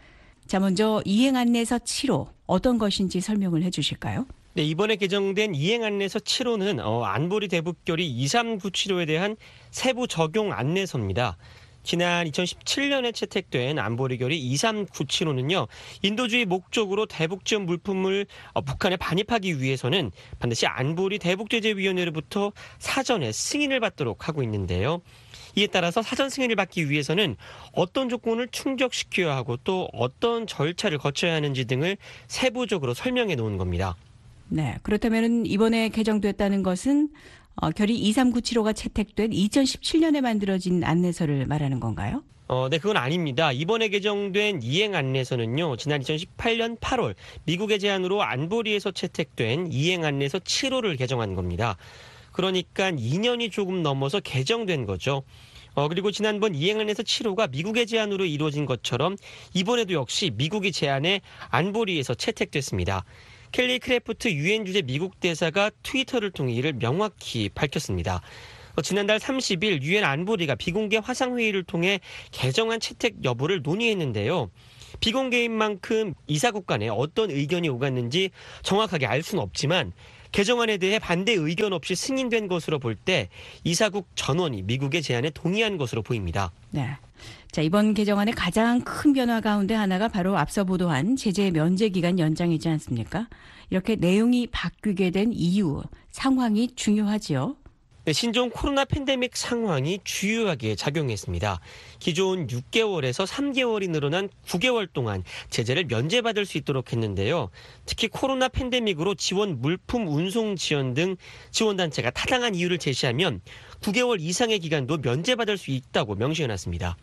자, 먼저 이행 안내서 7호 어떤 것인지 설명을 해주실까요? 네, 이번에 개정된 이행 안내서 7호는 안보리 대북결의 2397호에 대한 세부 적용 안내서입니다. 지난 2017년에 채택된 안보리 결의 2397호는요. 인도주의 목적으로 대북 지원 물품을 북한에 반입하기 위해서는 반드시 안보리 대북제재위원회로부터 사전에 승인을 받도록 하고 있는데요. 이에 따라서 사전 승인을 받기 위해서는 어떤 조건을 충족시켜야 하고 또 어떤 절차를 거쳐야 하는지 등을 세부적으로 설명해 놓은 겁니다. 네, 그렇다면 이번에 개정됐다는 것은 결의 23975가 채택된 2017년에 만들어진 안내서를 말하는 건가요? 네, 그건 아닙니다. 이번에 개정된 이행 안내서는요, 지난 2018년 8월 미국의 제안으로 안보리에서 채택된 이행 안내서 7호를 개정한 겁니다. 그러니까 2년이 조금 넘어서 개정된 거죠. 그리고 지난번 이행 안내서 7호가 미국의 제안으로 이루어진 것처럼 이번에도 역시 미국이 제안해 안보리에서 채택됐습니다. 켈리 크래프트 유엔 주재 미국 대사가 트위터를 통해 이를 명확히 밝혔습니다. 지난달 30일 유엔 안보리가 비공개 화상회의를 통해 개정안 채택 여부를 논의했는데요. 비공개인 만큼 이사국 간에 어떤 의견이 오갔는지 정확하게 알 수는 없지만 개정안에 대해 반대 의견 없이 승인된 것으로 볼 때 이사국 전원이 미국의 제안에 동의한 것으로 보입니다. 네. 자, 이번 개정안의 가장 큰 변화 가운데 하나가 바로 앞서 보도한 제재 면제 기간 연장이지 않습니까? 이렇게 내용이 바뀌게 된 이유, 상황이 중요하지요. 네, 신종 코로나 팬데믹 상황이 주요하게 작용했습니다. 기존 6개월에서 3개월이 늘어난 9개월 동안 제재를 면제받을 수 있도록 했는데요. 특히 코로나 팬데믹으로 지원 물품 운송 지원 등 지원단체가 타당한 이유를 제시하면 9개월 이상의 기간도 면제받을 수 있다고 명시해놨습니다.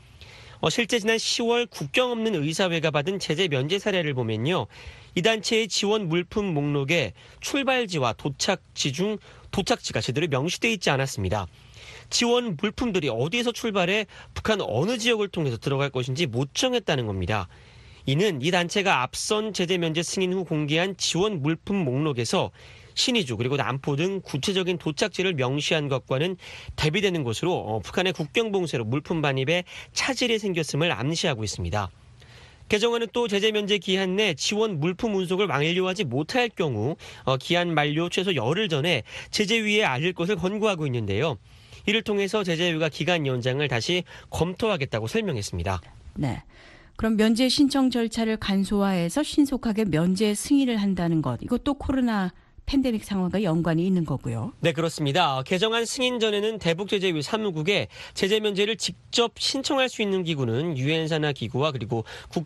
실제 지난 10월 국경 없는 의사회가 받은 제재 면제 사례를 보면요. 이 단체의 지원 물품 목록에 출발지와 도착지 중 도착지가 제대로 명시되어 있지 않았습니다. 지원 물품들이 어디에서 출발해 북한 어느 지역을 통해서 들어갈 것인지 못 정했다는 겁니다. 이는 이 단체가 앞선 제재 면제 승인 후 공개한 지원 물품 목록에서 신의주 그리고 남포 등 구체적인 도착지를 명시한 것과는 대비되는 것으로 북한의 국경 봉쇄로 물품 반입에 차질이 생겼음을 암시하고 있습니다. 개정안은 또 제재 면제 기한 내 지원 물품 운송을 완료하지 못할 경우 기한 만료 최소 열흘 전에 제재위에 알릴 것을 권고하고 있는데요. 이를 통해서 제재위가 기간 연장을 다시 검토하겠다고 설명했습니다. 네. 그럼 면제 신청 절차를 간소화해서 신속하게 면제 승인을 한다는 것, 이것도 코로나 팬데믹 상황과 연관이 있는 거고요. 네, 그렇습니다. 개정안 승인 전에는 대북제재위 사무국에 제재 면제를 직접 신청할 수 있는 기구는 유엔 산하 기구와 그리고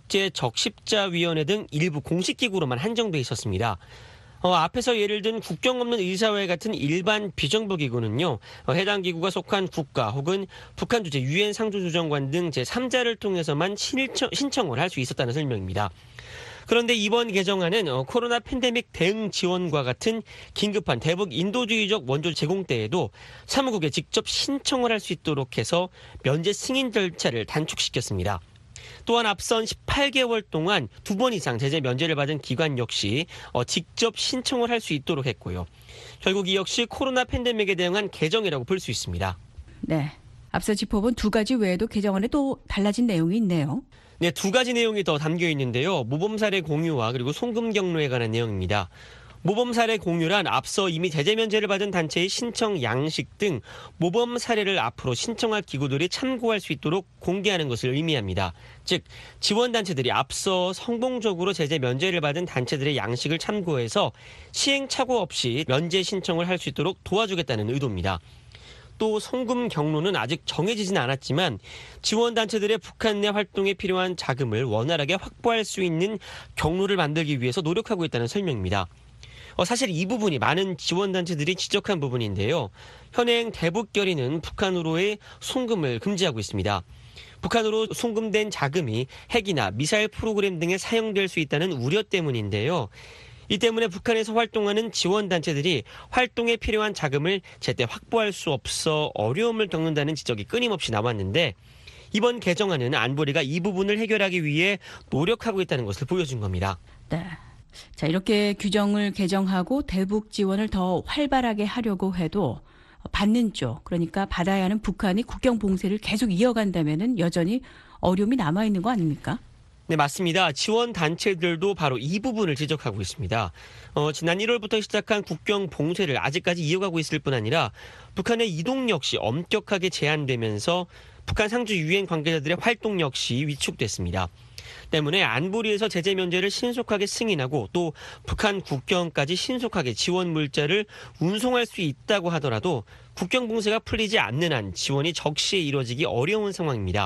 국제적십자위원회 등 일부 공식 기구로만 한정돼 있었습니다. 앞에서 예를 든 국경 없는 의사회 같은 일반 비정부 기구는요. 해당 기구가 속한 국가 혹은 북한 주재 유엔 상주조정관 등 제3자를 통해서만 신청을 할 수 있었다는 설명입니다. 그런데 이번 개정안은 코로나 팬데믹 대응 지원과 같은 긴급한 대북 인도주의적 원조 제공 때에도 사무국에 직접 신청을 할 수 있도록 해서 면제 승인 절차를 단축시켰습니다. 또한 앞선 18개월 동안 2번 이상 제재 면제를 받은 기관 역시 직접 신청을 할 수 있도록 했고요. 결국 이 역시 코로나 팬데믹에 대응한 개정이라고 볼 수 있습니다. 네, 앞서 짚어본 두 가지 외에도 개정안에 또 달라진 내용이 있네요. 네, 두 가지 내용이 더 담겨 있는데요. 모범 사례 공유와 그리고 송금 경로에 관한 내용입니다. 모범 사례 공유란 앞서 이미 제재 면제를 받은 단체의 신청 양식 등 모범 사례를 앞으로 신청할 기구들이 참고할 수 있도록 공개하는 것을 의미합니다. 즉, 지원단체들이 앞서 성공적으로 제재 면제를 받은 단체들의 양식을 참고해서 시행착오 없이 면제 신청을 할 수 있도록 도와주겠다는 의도입니다. 또 송금 경로는 아직 정해지진 않았지만 지원단체들의 북한 내 활동에 필요한 자금을 원활하게 확보할 수 있는 경로를 만들기 위해서 노력하고 있다는 설명입니다. 사실 이 부분이 많은 지원단체들이 지적한 부분인데요. 현행 대북결의는 북한으로의 송금을 금지하고 있습니다. 북한으로 송금된 자금이 핵이나 미사일 프로그램 등에 사용될 수 있다는 우려 때문인데요. 이 때문에 북한에서 활동하는 지원단체들이 활동에 필요한 자금을 제때 확보할 수 없어 어려움을 겪는다는 지적이 끊임없이 나왔는데 이번 개정안은 안보리가 이 부분을 해결하기 위해 노력하고 있다는 것을 보여준 겁니다. 네. 자, 이렇게 규정을 개정하고 대북 지원을 더 활발하게 하려고 해도 받는 쪽, 그러니까 받아야 하는 북한이 국경 봉쇄를 계속 이어간다면은 여전히 어려움이 남아있는 거 아닙니까? 네, 맞습니다. 지원 단체들도 바로 이 부분을 지적하고 있습니다. 지난 1월부터 시작한 국경 봉쇄를 아직까지 이어가고 있을 뿐 아니라 북한의 이동 역시 엄격하게 제한되면서 북한 상주 유엔 관계자들의 활동 역시 위축됐습니다. 때문에 안보리에서 제재 면제를 신속하게 승인하고 또 북한 국경까지 신속하게 지원 물자를 운송할 수 있다고 하더라도 국경 봉쇄가 풀리지 않는 한 지원이 적시에 이루어지기 어려운 상황입니다.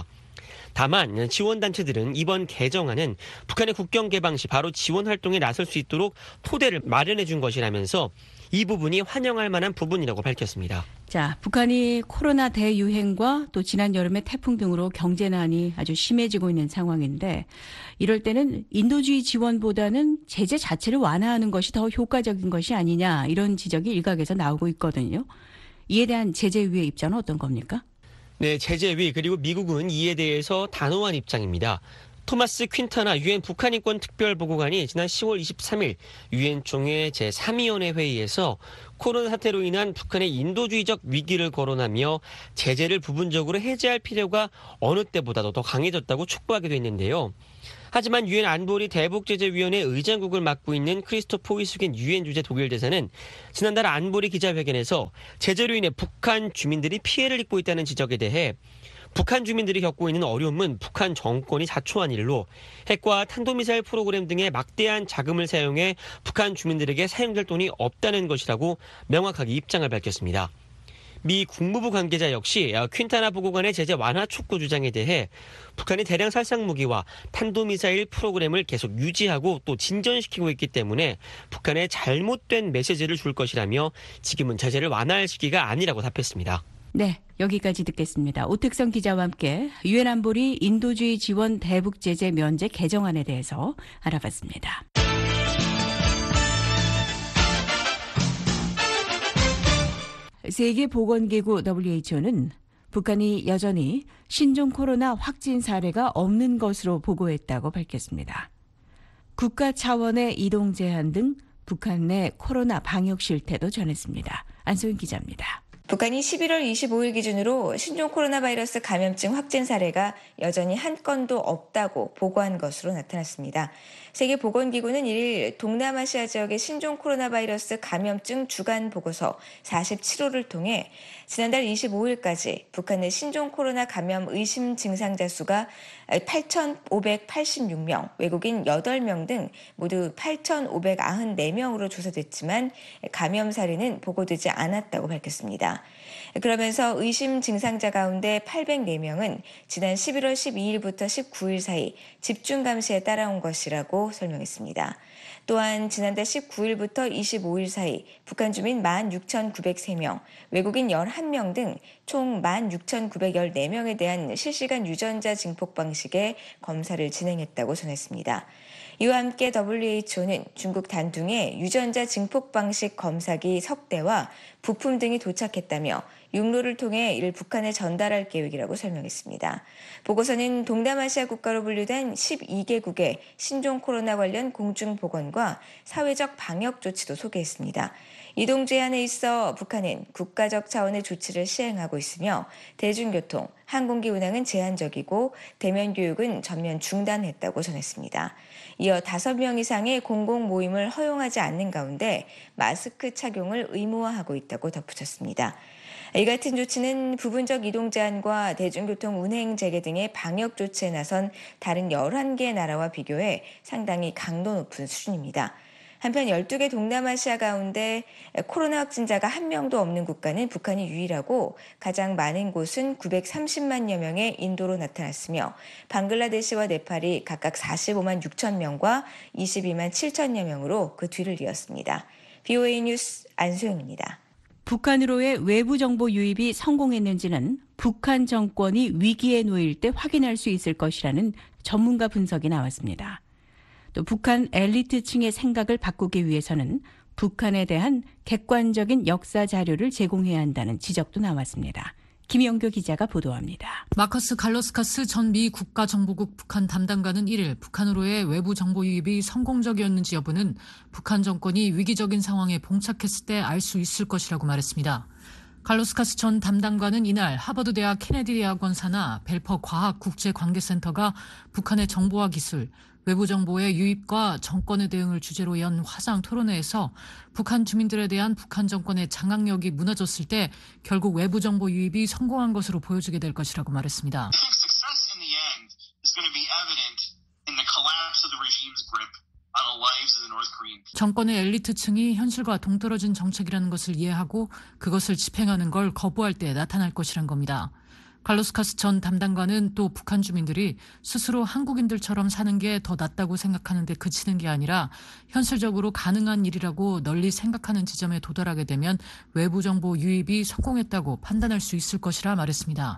다만 지원단체들은 이번 개정안은 북한의 국경 개방 시 바로 지원 활동에 나설 수 있도록 토대를 마련해 준 것이라면서 이 부분이 환영할 만한 부분이라고 밝혔습니다. 자, 북한이 코로나 대유행과 또 지난 여름의 태풍 등으로 경제난이 아주 심해지고 있는 상황인데 이럴 때는 인도주의 지원보다는 제재 자체를 완화하는 것이 더 효과적인 것이 아니냐 이런 지적이 일각에서 나오고 있거든요. 이에 대한 제재위의 입장은 어떤 겁니까? 네, 제재위 그리고 미국은 이에 대해서 단호한 입장입니다. 토마스 퀸타나 유엔 북한인권 특별보고관이 지난 10월 23일 유엔 총회 제3위원회 회의에서 코로나 사태로 인한 북한의 인도주의적 위기를 거론하며 제재를 부분적으로 해제할 필요가 어느 때보다도 더 강해졌다고 촉구하기도 했는데요. 하지만 유엔 안보리 대북제재위원회 의장국을 맡고 있는 크리스토퍼 위수겐 유엔 주재 독일 대사는 지난달 안보리 기자회견에서 제재로 인해 북한 주민들이 피해를 입고 있다는 지적에 대해 북한 주민들이 겪고 있는 어려움은 북한 정권이 자초한 일로 핵과 탄도미사일 프로그램 등의 막대한 자금을 사용해 북한 주민들에게 사용될 돈이 없다는 것이라고 명확하게 입장을 밝혔습니다. 미 국무부 관계자 역시 퀸타나 보고관의 제재 완화 촉구 주장에 대해 북한이 대량 살상 무기와 탄도미사일 프로그램을 계속 유지하고 또 진전시키고 있기 때문에 북한에 잘못된 메시지를 줄 것이라며 지금은 제재를 완화할 시기가 아니라고 답했습니다. 네, 여기까지 듣겠습니다. 오택성 기자와 함께 유엔 안보리 인도주의 지원 대북 제재 면제 개정안에 대해서 알아봤습니다. 세계보건기구 WHO는 북한이 여전히 신종 코로나 확진 사례가 없는 것으로 보고했다고 밝혔습니다. 국가 차원의 이동 제한 등 북한 내 코로나 방역 실태도 전했습니다. 안소연 기자입니다. 북한이 11월 25일 기준으로 신종 코로나 바이러스 감염증 확진 사례가 여전히 한 건도 없다고 보고한 것으로 나타났습니다. 세계보건기구는 1일 동남아시아 지역의 신종 코로나 바이러스 감염증 주간 보고서 47호를 통해 지난달 25일까지 북한 내 신종 코로나 감염 의심 증상자 수가 8,586명, 외국인 8명 등 모두 8,594명으로 조사됐지만 감염 사례는 보고되지 않았다고 밝혔습니다. 그러면서 의심 증상자 가운데 804명은 지난 11월 12일부터 19일 사이 집중 감시에 따라온 것이라고 설명했습니다. 또한 지난달 19일부터 25일 사이 북한 주민 16,903명, 외국인 11명 등 총 16,914명에 대한 실시간 유전자 증폭 방식의 검사를 진행했다고 전했습니다. 이와 함께 WHO는 중국 단둥에 유전자 증폭 방식 검사기 석대와 부품 등이 도착했다며 육로를 통해 이를 북한에 전달할 계획이라고 설명했습니다. 보고서는 동남아시아 국가로 분류된 12개국의 신종 코로나 관련 공중보건과 사회적 방역 조치도 소개했습니다. 이동 제한에 있어 북한은 국가적 차원의 조치를 시행하고 있으며 대중교통, 항공기 운항은 제한적이고 대면 교육은 전면 중단했다고 전했습니다. 이어 5명 이상의 공공 모임을 허용하지 않는 가운데 마스크 착용을 의무화하고 있다고 덧붙였습니다. 이 같은 조치는 부분적 이동 제한과 대중교통 운행 재개 등의 방역 조치에 나선 다른 11개 나라와 비교해 상당히 강도 높은 수준입니다. 한편 12개 동남아시아 가운데 코로나 확진자가 한 명도 없는 국가는 북한이 유일하고 가장 많은 곳은 930만여 명의 인도로 나타났으며 방글라데시와 네팔이 각각 45만 6천 명과 22만 7천여 명으로 그 뒤를 이었습니다. BOA 뉴스 안소영입니다. 북한으로의 외부 정보 유입이 성공했는지는 북한 정권이 위기에 놓일 때 확인할 수 있을 것이라는 전문가 분석이 나왔습니다. 또 북한 엘리트층의 생각을 바꾸기 위해서는 북한에 대한 객관적인 역사 자료를 제공해야 한다는 지적도 나왔습니다. 김영교 기자가 보도합니다. 마커스 갈로스카스 전 미 국가정보국 북한 담당관은 1일 북한으로의 외부 정보 유입이 성공적이었는지 여부는 북한 정권이 위기적인 상황에 봉착했을 때 알 수 있을 것이라고 말했습니다. 갈로스카스 전 담당관은 이날 하버드 대학 케네디 대학원 산하 벨퍼 과학국제관계센터가 북한의 정보화 기술, 외부 정보의 유입과 정권의 대응을 주제로 연 화상 토론회에서 북한 주민들에 대한 북한 정권의 장악력이 무너졌을 때 결국 외부 정보 유입이 성공한 것으로 보여지게 될 것이라고 말했습니다. 정권의 엘리트층이 현실과 동떨어진 정책이라는 것을 이해하고 그것을 집행하는 걸 거부할 때 나타날 것이란 겁니다. 갈로스카스 전 담당관은 또 북한 주민들이 스스로 한국인들처럼 사는 게 더 낫다고 생각하는데 그치는 게 아니라 현실적으로 가능한 일이라고 널리 생각하는 지점에 도달하게 되면 외부 정보 유입이 성공했다고 판단할 수 있을 것이라 말했습니다.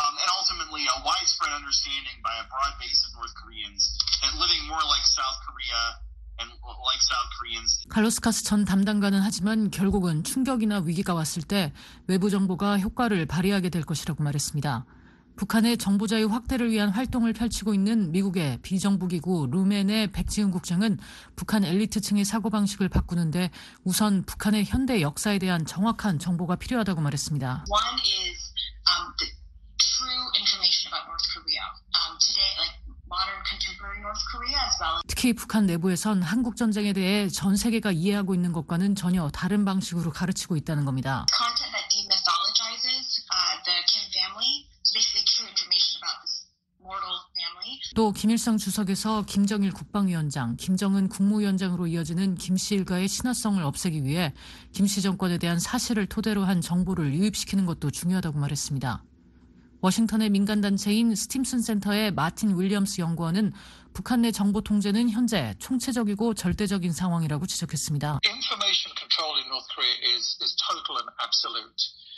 갈로스카스 전 담당관은 하지만 결국은 충격이나 위기가 왔을 때 외부 정보가 효과를 발휘하게 될 것이라고 말했습니다. 북한의 정보자유 확대를 위한 활동을 펼치고 있는 미국의 비정부기구 루멘의 백지은 국장은 북한 엘리트층의 사고방식을 바꾸는데 우선 북한의 현대 역사에 대한 정확한 정보가 필요하다고 말했습니다. One is the true information about North Korea. Today, like modern contemporary North Korea as well. 특히 북한 내부에선 한국 전쟁에 대해 전 세계가 이해하고 있는 것과는 전혀 다른 방식으로 가르치고 있다는 겁니다. Content that demythologizes the Kim family. Basically true information about this mortal family. 또 김일성 주석에서 김정일 국방위원장, 김정은 국무위원장으로 이어지는 김씨 일가의 신화성을 없애기 위해 김씨 정권에 대한 사실을 토대로 한 정보를 유입시키는 것도 중요하다고 말했습니다. 워싱턴의 민간단체인 스팀슨 센터의 마틴 윌리엄스 연구원은 북한 내 정보 통제는 현재 총체적이고 절대적인 상황이라고 지적했습니다. Information control in North Korea is total and absolute.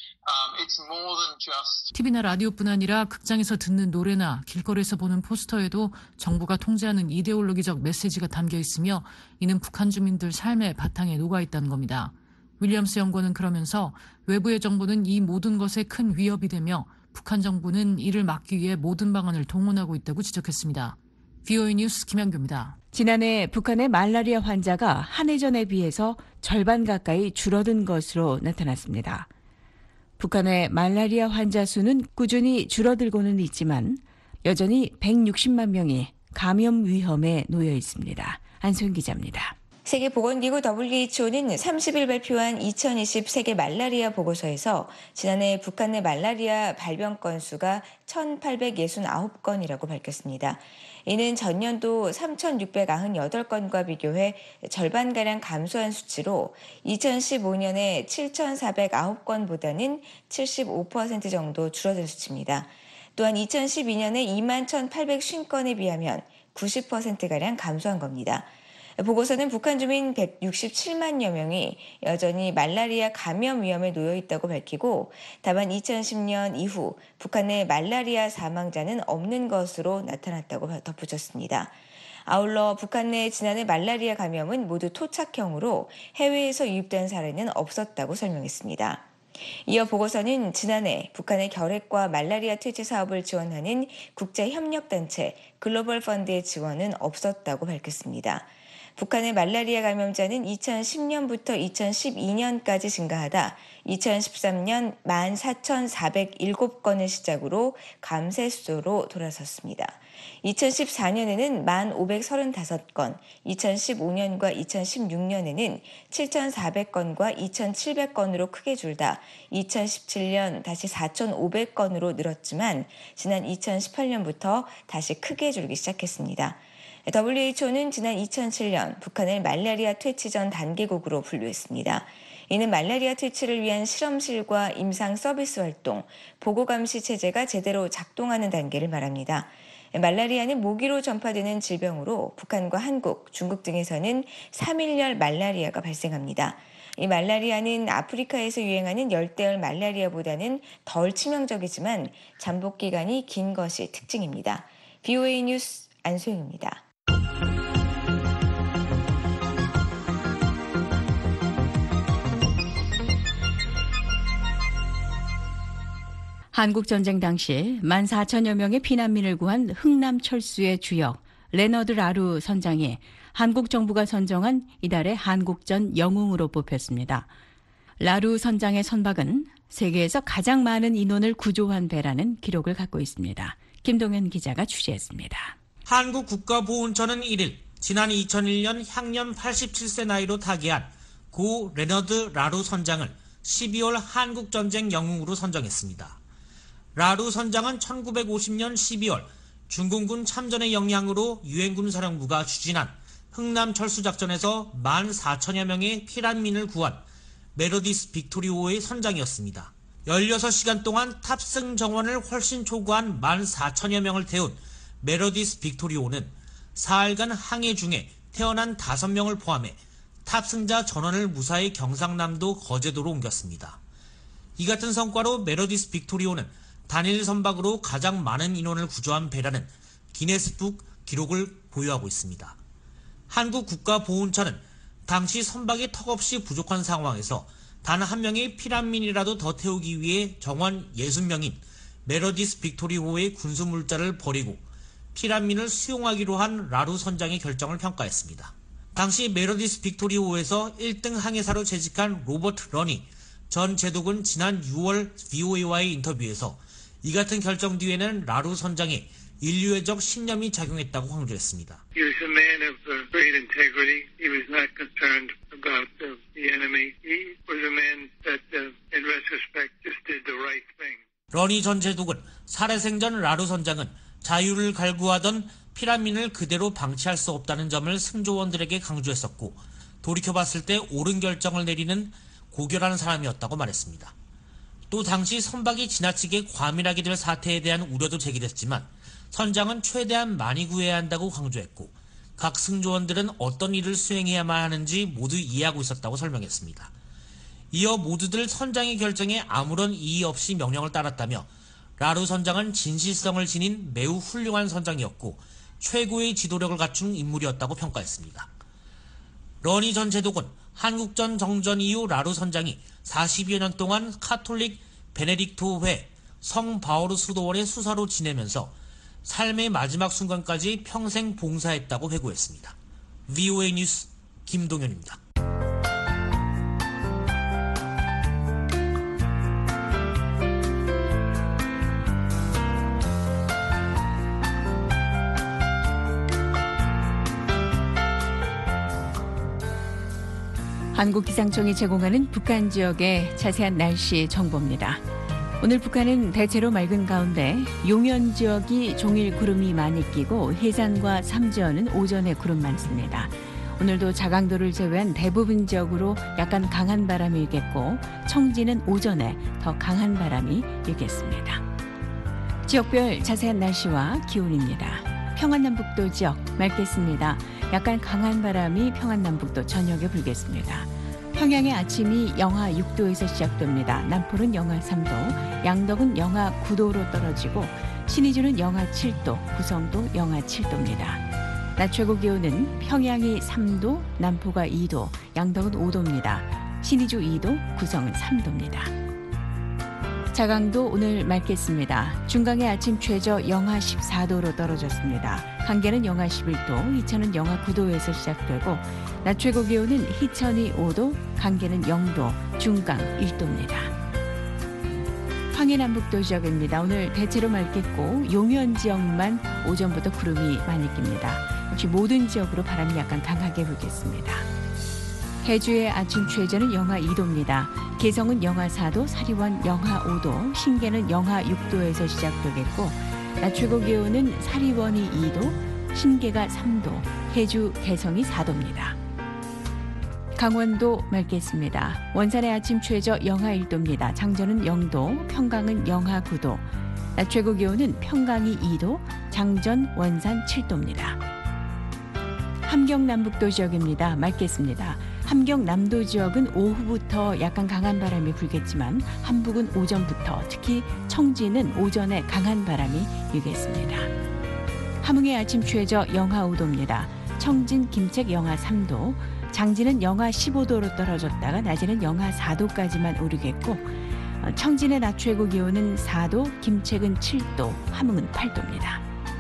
TV나 라디오뿐 아니라 극장에서 듣는 노래나 길거리에서 보는 포스터에도 정부가 통제하는 이데올로기적 메시지가 담겨 있으며 이는 북한 주민들 삶의 바탕에 녹아 있다는 겁니다. 윌리엄스 연구원은 그러면서 외부의 정보는 이 모든 것에 큰 위협이 되며 북한 정부는 이를 막기 위해 모든 방안을 동원하고 있다고 지적했습니다. VOA 뉴스 김양규입니다. 지난해 북한의 말라리아 환자가 한 해 전에 비해서 절반 가까이 줄어든 것으로 나타났습니다. 북한의 말라리아 환자 수는 꾸준히 줄어들고는 있지만 여전히 160만 명이 감염 위험에 놓여 있습니다. 안소영 기자입니다. 세계보건기구 WHO는 30일 발표한 2020 세계 말라리아 보고서에서 지난해 북한 내 말라리아 발병 건수가 1,869건이라고 밝혔습니다. 이는 전년도 3,698건과 비교해 절반가량 감소한 수치로 2015년에 7,409건보다는 75% 정도 줄어든 수치입니다. 또한 2012년에 21,850건에 비하면 90%가량 감소한 겁니다. 보고서는 북한 주민 167만여 명이 여전히 말라리아 감염 위험에 놓여 있다고 밝히고 다만 2010년 이후 북한 내 말라리아 사망자는 없는 것으로 나타났다고 덧붙였습니다. 아울러 북한 내 지난해 말라리아 감염은 모두 토착형으로 해외에서 유입된 사례는 없었다고 설명했습니다. 이어 보고서는 지난해 북한의 결핵과 말라리아 퇴치 사업을 지원하는 국제협력단체 글로벌 펀드의 지원은 없었다고 밝혔습니다. 북한의 말라리아 감염자는 2010년부터 2012년까지 증가하다 2013년 14,407건을 시작으로 감쇄 수조로 돌아섰습니다. 2014년에는 1,535건, 2015년과 2016년에는 7,400건과 2,700건으로 크게 줄다 2017년 다시 4,500건으로 늘었지만 지난 2018년부터 다시 크게 줄기 시작했습니다. WHO는 지난 2007년 북한을 말라리아 퇴치 전 단계국으로 분류했습니다. 이는 말라리아 퇴치를 위한 실험실과 임상 서비스 활동, 보고 감시 체제가 제대로 작동하는 단계를 말합니다. 말라리아는 모기로 전파되는 질병으로 북한과 한국, 중국 등에서는 3일열 말라리아가 발생합니다. 이 말라리아는 아프리카에서 유행하는 열대열 말라리아보다는 덜 치명적이지만 잠복 기간이 긴 것이 특징입니다. VOA 뉴스 안소영입니다. 한국전쟁 당시 14,000여 명의 피난민을 구한 흥남 철수의 주역 레너드 라루 선장이 한국 정부가 선정한 이달의 한국전 영웅으로 뽑혔습니다. 라루 선장의 선박은 세계에서 가장 많은 인원을 구조한 배라는 기록을 갖고 있습니다. 김동현 기자가 취재했습니다. 한국 국가보훈처는 1일 지난 2001년 향년 87세 나이로 타계한 고 레너드 라루 선장을 12월 한국전쟁 영웅으로 선정했습니다. 라루 선장은 1950년 12월 중공군 참전의 영향으로 유엔군 사령부가 추진한 흥남 철수작전에서 14,000여 명의 피난민을 구한 메로디스 빅토리호의 선장이었습니다. 16시간 동안 탑승 정원을 훨씬 초과한 14,000여 명을 태운 메로디스 빅토리호는 사흘간 항해 중에 태어난 5명을 포함해 탑승자 전원을 무사히 경상남도 거제도로 옮겼습니다. 이 같은 성과로 메로디스 빅토리호는 단일 선박으로 가장 많은 인원을 구조한 배라는 기네스북 기록을 보유하고 있습니다. 한국 국가보훈처는 당시 선박이 턱없이 부족한 상황에서 단 한 명의 피난민이라도 더 태우기 위해 정원 60명인 메로디스 빅토리호의 군수물자를 버리고 피난민을 수용하기로 한 라루 선장의 결정을 평가했습니다. 당시 메로디스 빅토리호에서 1등 항해사로 재직한 로버트 런이 전 제독은 지난 6월 VOA와의 인터뷰에서 이 같은 결정 뒤에는 라루 선장의 인류애적 신념이 작용했다고 강조했습니다. He was a man of great integrity. He was not concerned about the enemy. He was a man that, in retrospect, just did the right thing. 런이 전 제독은 살해생전 라루 선장은 자유를 갈구하던 피난민을 그대로 방치할 수 없다는 점을 승조원들에게 강조했었고 돌이켜봤을 때 옳은 결정을 내리는 고결한 사람이었다고 말했습니다. 또 당시 선박이 지나치게 과밀하게 될 사태에 대한 우려도 제기됐지만 선장은 최대한 많이 구해야 한다고 강조했고 각 승조원들은 어떤 일을 수행해야만 하는지 모두 이해하고 있었다고 설명했습니다. 이어 모두들 선장의 결정에 아무런 이의 없이 명령을 따랐다며 라루 선장은 진실성을 지닌 매우 훌륭한 선장이었고 최고의 지도력을 갖춘 인물이었다고 평가했습니다. 런이 전 제독은 한국전 정전 이후 라루 선장이 40여 년 동안 카톨릭 베네딕토회 성 바오르 수도원의 수사로 지내면서 삶의 마지막 순간까지 평생 봉사했다고 회고했습니다. VOA 뉴스 김동현입니다. 한국기상청이 제공하는 북한 지역의 자세한 날씨 정보입니다. 오늘 북한은 대체로 맑은 가운데 용현 지역이 종일 구름이 많이 끼고 해상과 삼지어는 오전에 구름 많습니다. 오늘도 자강도를 제외한 대부분 지역으로 약간 강한 바람이 일겠고 청지는 오전에 더 강한 바람이 일겠습니다. 지역별 자세한 날씨와 기온입니다. 평안남북도 지역 맑겠습니다. 약간 강한 바람이 평안남북도 전역에 불겠습니다. 평양의 아침이 영하 6도에서 시작됩니다. 남포는 영하 3도, 양덕은 영하 9도로 떨어지고 신의주는 영하 7도, 구성도 영하 7도입니다. 낮 최고 기온은 평양이 3도, 남포가 2도, 양덕은 5도입니다. 신의주 2도, 구성은 3도입니다. 자강도 오늘 맑겠습니다. 중강의 아침 최저 영하 14도로 떨어졌습니다. 강계는 영하 11도, 희천은 영하 9도에서 시작되고 낮 최고 기온은 희천이 5도, 강계는 0도, 중강 1도입니다. 황해남북도 지역입니다. 오늘 대체로 맑겠고 용현 지역만 오전부터 구름이 많이 낍니다. 역시 모든 지역으로 바람이 약간 강하게 불겠습니다. 해주의 아침 최저는 영하 2도입니다. 개성은 영하 4도, 사리원 영하 5도, 신계는 영하 6도에서 시작되겠고 낮 최고 기온은 사리원이 2도, 신계가 3도, 해주 개성이 4도입니다. 강원도 맑겠습니다. 원산의 아침 최저 영하 1도입니다. 장전은 0도, 평강은 영하 9도, 낮 최고 기온은 평강이 2도, 장전, 원산 7도입니다. 함경남북도 지역입니다. 맑겠습니다. 함경남도 지역은 오후부터 약간 강한 바람이 불겠지만 함북은 오전부터 특히 청지는 오전에 강한 바람이 일겠습니다. 함흥의 아침 최저 영하 5도입니다. 청진, 김책 영하 3도, 장진은 영하 15도로 떨어졌다가 낮에는 영하 4도까지만 오르겠고 청진의 낮 최고 기온은 4도, 김책은 7도, 함흥은 8도입니다.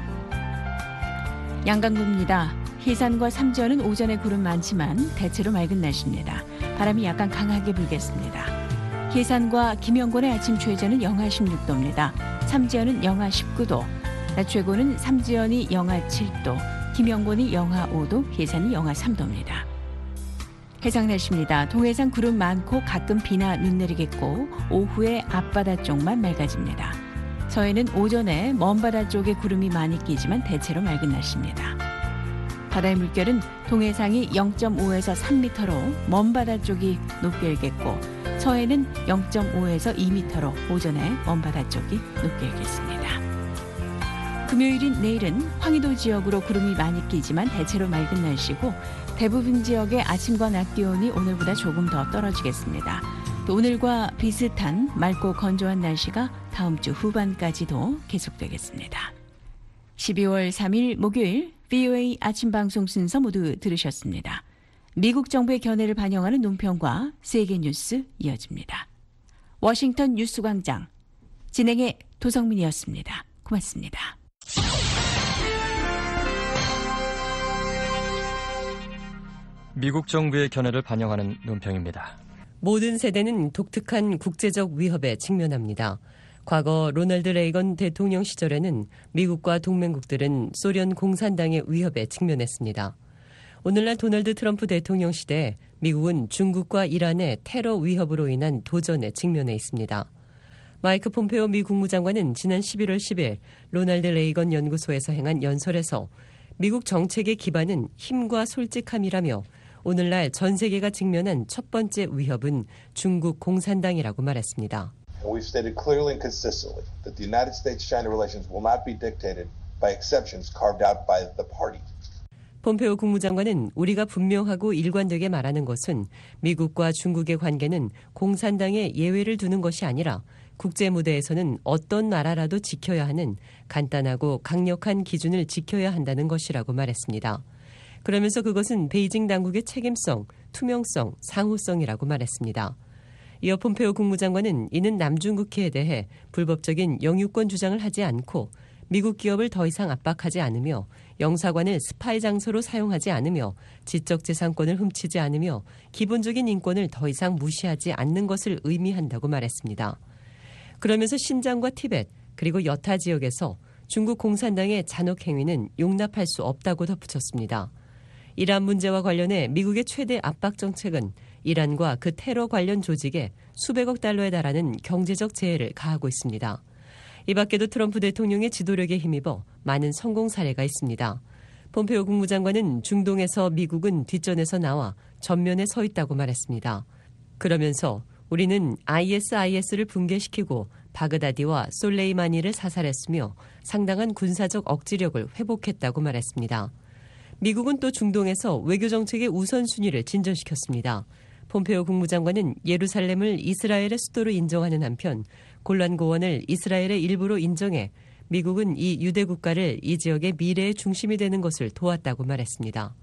양강구입니다. 해산과 삼지연은 오전에 구름 많지만 대체로 맑은 날씨입니다. 바람이 약간 강하게 불겠습니다. 해산과 김영권의 아침 최저는 영하 16도입니다. 삼지연은 영하 19도, 낮 최고는 삼지연이 영하 7도, 김영권이 영하 5도, 해산이 영하 3도입니다. 해상 날씨입니다. 동해상 구름 많고 가끔 비나 눈 내리겠고 오후에 앞바다 쪽만 맑아집니다. 서해는 오전에 먼바다 쪽에 구름이 많이 끼지만 대체로 맑은 날씨입니다. 바다의 물결은 동해상이 0.5에서 3m로 먼바다 쪽이 높게 일겠고 서해는 0.5에서 2m로 오전에 먼바다 쪽이 높게 일겠습니다. 금요일인 내일은 황해도 지역으로 구름이 많이 끼지만 대체로 맑은 날씨고 대부분 지역의 아침과 낮 기온이 오늘보다 조금 더 떨어지겠습니다. 또 오늘과 비슷한 맑고 건조한 날씨가 다음 주 후반까지도 계속되겠습니다. 12월 3일 목요일 VOA 아침 방송 순서 모두 들으셨습니다. 미국 정부의 견해를 반영하는 논평과 세계 뉴스 이어집니다. 워싱턴 뉴스광장 진행의 도성민이었습니다. 고맙습니다. 미국 정부의 견해를 반영하는 논평입니다. 모든 세대는 독특한 국제적 위협에 직면합니다. 과거 로널드 레이건 대통령 시절에는 미국과 동맹국들은 소련 공산당의 위협에 직면했습니다. 오늘날 도널드 트럼프 대통령 시대에 미국은 중국과 이란의 테러 위협으로 인한 도전에 직면해 있습니다. 마이크 폼페오 미 국무장관은 지난 11월 10일 로널드 레이건 연구소에서 행한 연설에서 미국 정책의 기반은 힘과 솔직함이라며 오늘날 전 세계가 직면한 첫 번째 위협은 중국 공산당이라고 말했습니다. We've stated clearly and consistently that the United States-China relations will not be dictated by exceptions carved out by the party. 폼페오 국무장관은 우리가 분명하고 일관되게 말하는 것은 미국과 중국의 관계는 공산당의 예외를 두는 것이 아니라 국제 무대에서는 어떤 나라라도 지켜야 하는 간단하고 강력한 기준을 지켜야 한다는 것이라고 말했습니다. 그러면서 그것은 베이징 당국의 책임성, 투명성, 상호성이라고 말했습니다. 이어 폼페오 국무장관은 이는 남중국해에 대해 불법적인 영유권 주장을 하지 않고 미국 기업을 더 이상 압박하지 않으며 영사관을 스파이 장소로 사용하지 않으며 지적재산권을 훔치지 않으며 기본적인 인권을 더 이상 무시하지 않는 것을 의미한다고 말했습니다. 그러면서 신장과 티벳 그리고 여타 지역에서 중국 공산당의 잔혹 행위는 용납할 수 없다고 덧붙였습니다. 이란 문제와 관련해 미국의 최대 압박 정책은 이란과 그 테러 관련 조직에 수백억 달러에 달하는 경제적 제해를 가하고 있습니다. 이 밖에도 트럼프 대통령의 지도력에 힘입어 많은 성공 사례가 있습니다. 폼페오 국무장관은 중동에서 미국은 뒷전에서 나와 전면에 서 있다고 말했습니다. 그러면서 우리는 ISIS를 붕괴시키고 바그다디와 솔레이마니를 사살했으며 상당한 군사적 억지력을 회복했다고 말했습니다. 미국은 또 중동에서 외교정책의 우선순위를 진전시켰습니다. 폼페오 국무장관은 예루살렘을 이스라엘의 수도로 인정하는 한편 골란고원을 이스라엘의 일부로 인정해 미국은 이 유대 국가를 이 지역의 미래의 중심이 되는 것을 도왔다고 말했습니다.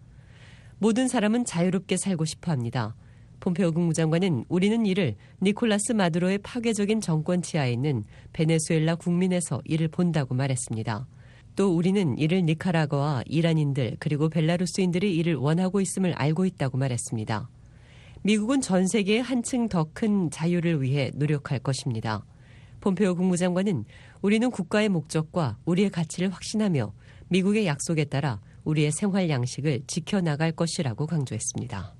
모든 사람은 자유롭게 살고 싶어 합니다. 폼페오 국무장관은 우리는 이를 니콜라스 마두로의 파괴적인 정권 치하에 있는 베네수엘라 국민에서 이를 본다고 말했습니다. 또 우리는 이를 니카라과와 이란인들 그리고 벨라루스인들이 이를 원하고 있음을 알고 있다고 말했습니다. 미국은 전 세계의 한층 더 큰 자유를 위해 노력할 것입니다. 폼페오 국무장관은 우리는 국가의 목적과 우리의 가치를 확신하며 미국의 약속에 따라 우리의 생활 양식을 지켜나갈 것이라고 강조했습니다.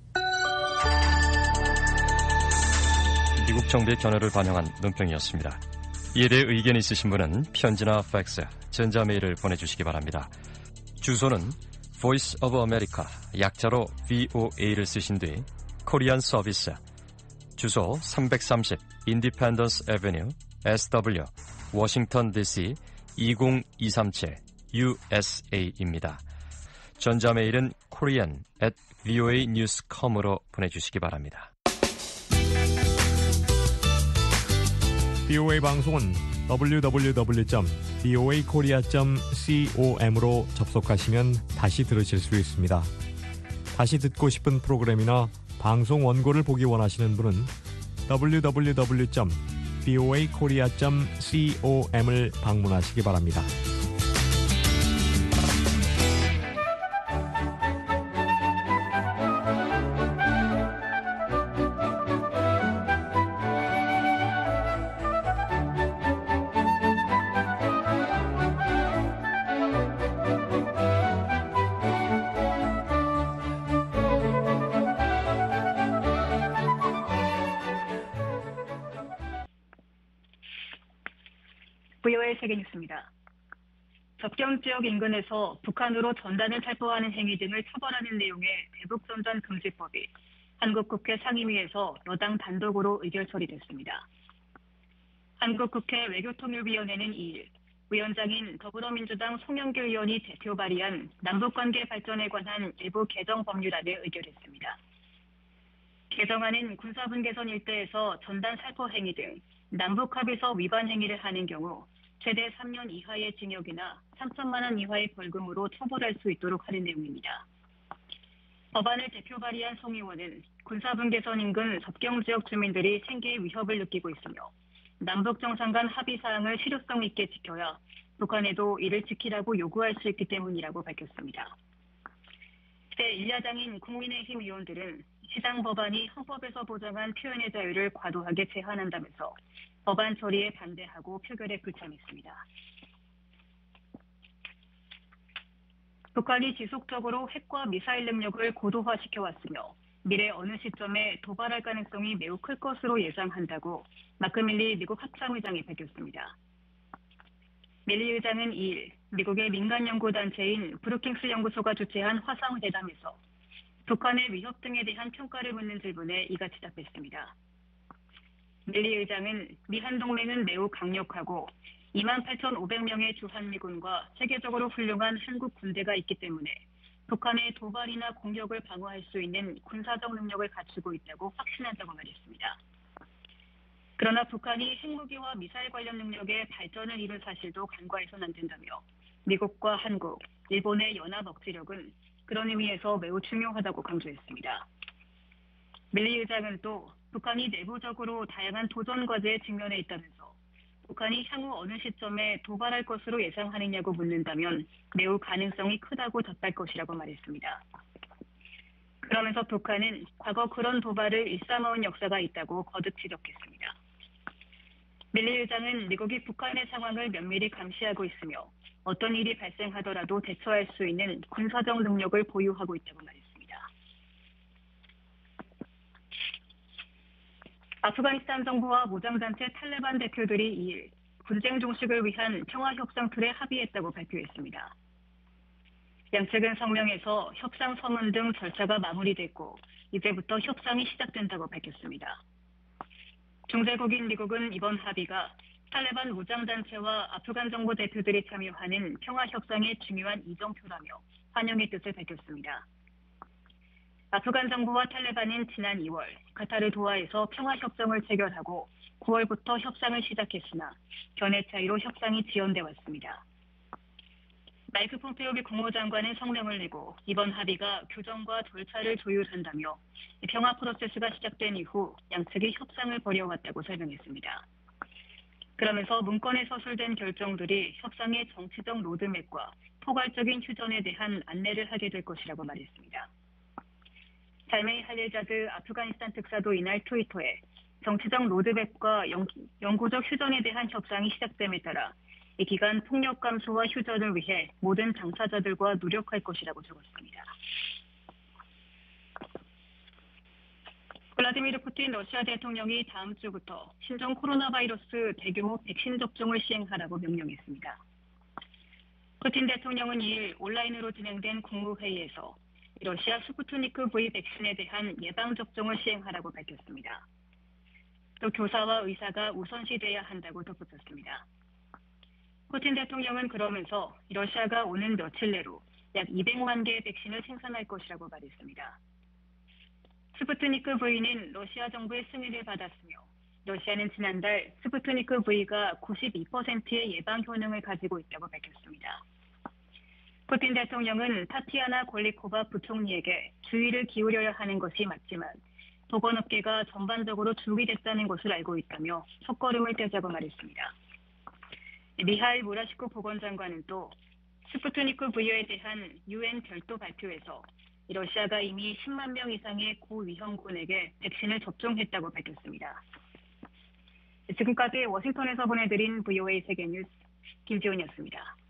미국 정부의 견해를 반영한 논평이었습니다. 이에 대해 의견 있으신 분은 편지나 팩스, 전자메일을 보내주시기 바랍니다. 주소는 Voice of America, 약자로 VOA를 쓰신 뒤 코리안 서비스, 주소 330 Independence Avenue, SW, 워싱턴 DC 20237 USA입니다. 전자메일은 korean@voanews.com으로 보내주시기 바랍니다. VOA 방송은 www.voakorea.com으로 접속하시면 다시 들으실 수 있습니다. 다시 듣고 싶은 프로그램이나 방송 원고를 보기 원하시는 분은 www.voanews.com voakorea.com을 방문하시기 바랍니다. VOA 세계뉴스입니다. 접경 지역 인근에서 북한으로 전단을 살포하는 행위 등을 처벌하는 내용의 대북전단 금지법이 한국국회 상임위에서 여당 단독으로 의결 처리됐습니다. 한국국회 외교통일위원회는 2일 위원장인 더불어민주당 송영길 의원이 대표 발의한 남북관계 발전에 관한 일부 개정 법률안을 의결했습니다. 개정안은 군사분계선 일대에서 전단 살포 행위 등 남북합의서 위반 행위를 하는 경우 최대 3년 이하의 징역이나 3천만 원 이하의 벌금으로 처벌할 수 있도록 하는 내용입니다. 법안을 대표 발의한 송 의원은 군사분계선 인근 접경지역 주민들이 생계에 위협을 느끼고 있으며 남북 정상 간 합의 사항을 실효성 있게 지켜야 북한에도 이를 지키라고 요구할 수 있기 때문이라고 밝혔습니다. 제1야당인 국민의힘 의원들은 해당 법안이 헌법에서 보장한 표현의 자유를 과도하게 제한한다면서 법안 처리에 반대하고 표결에 불참했습니다. 북한이 지속적으로 핵과 미사일 능력을 고도화시켜왔으며 미래 어느 시점에 도발할 가능성이 매우 클 것으로 예상한다고 마크 밀리 미국 합참의장이 밝혔습니다. 밀리 의장은 2일 미국의 민간연구단체인 브루킹스 연구소가 주최한 화상회담에서 북한의 위협 등에 대한 평가를 묻는 질문에 이같이 답했습니다. 밀리 의장은 미한 동맹은 매우 강력하고 28,500명의 주한미군과 세계적으로 훌륭한 한국 군대가 있기 때문에 북한의 도발이나 공격을 방어할 수 있는 군사적 능력을 갖추고 있다고 확신한다고 말했습니다. 그러나 북한이 핵무기와 미사일 관련 능력의 발전을 이룬 사실도 간과해서는 안 된다며 미국과 한국, 일본의 연합 억지력은 그런 의미에서 매우 중요하다고 강조했습니다. 밀리 의장은 또 북한이 내부적으로 다양한 도전 과제에 직면해 있다면서 북한이 향후 어느 시점에 도발할 것으로 예상하느냐고 묻는다면 매우 가능성이 크다고 답할 것이라고 말했습니다. 그러면서 북한은 과거 그런 도발을 일삼아온 역사가 있다고 거듭 지적했습니다. 밀리 의장은 미국이 북한의 상황을 면밀히 감시하고 있으며 어떤 일이 발생하더라도 대처할 수 있는 군사적 능력을 보유하고 있다고 말했습니다. 아프가니스탄 정부와 무장단체 탈레반 대표들이 2일 분쟁 종식을 위한 평화협상 틀에 합의했다고 발표했습니다. 양측은 성명에서 협상 서문 등 절차가 마무리됐고 이제부터 협상이 시작된다고 밝혔습니다. 중재국인 미국은 이번 합의가 탈레반 무장단체와 아프간 정부 대표들이 참여하는 평화협상의 중요한 이정표라며 환영의 뜻을 밝혔습니다. 아프간 정부와 탈레반은 지난 2월 카타르 도하에서 평화협정을 체결하고 9월부터 협상을 시작했으나 견해 차이로 협상이 지연돼 왔습니다. 마이크 폼페오 미 국무장관은 성명을 내고 이번 합의가 규정과 절차를 조율한다며 평화 프로세스가 시작된 이후 양측이 협상을 벌여왔다고 설명했습니다. 그러면서 문건에 서술된 결정들이 협상의 정치적 로드맵과 포괄적인 휴전에 대한 안내를 하게 될 것이라고 말했습니다. 잘메이 할레자드 아프가니스탄 특사도 이날 트위터에 정치적 로드맵과 영구적 휴전에 대한 협상이 시작됨에 따라 이 기간 폭력 감소와 휴전을 위해 모든 당사자들과 노력할 것이라고 적었습니다. 블라디미르 푸틴 러시아 대통령이 다음 주부터 신종 코로나 바이러스 대규모 백신 접종을 시행하라고 명령했습니다. 푸틴 대통령은 2일 온라인으로 진행된 국무회의에서 러시아 스푸트니크 V 백신에 대한 예방접종을 시행하라고 밝혔습니다. 또 교사와 의사가 우선시돼야 한다고 덧붙였습니다. 푸틴 대통령은 그러면서 러시아가 오는 며칠 내로 약 200만 개의 백신을 생산할 것이라고 말했습니다. 스푸트니크 V는 러시아 정부의 승인을 받았으며 러시아는 지난달 스푸트니크 V가 92%의 예방 효능을 가지고 있다고 밝혔습니다. 푸틴 대통령은 타티아나 골리코바 부총리에게 주의를 기울여야 하는 것이 맞지만 보건업계가 전반적으로 준비됐다는 것을 알고 있다며 첫걸음을 떼자고 말했습니다. 미하일 무라시코 보건장관은 또 스푸트니크 V에 대한 UN 별도 발표에서 러시아가 이미 10만 명 이상의 고위험군에게 백신을 접종했다고 밝혔습니다. 지금까지 워싱턴에서 보내드린 VOA 세계뉴스 김지훈이었습니다.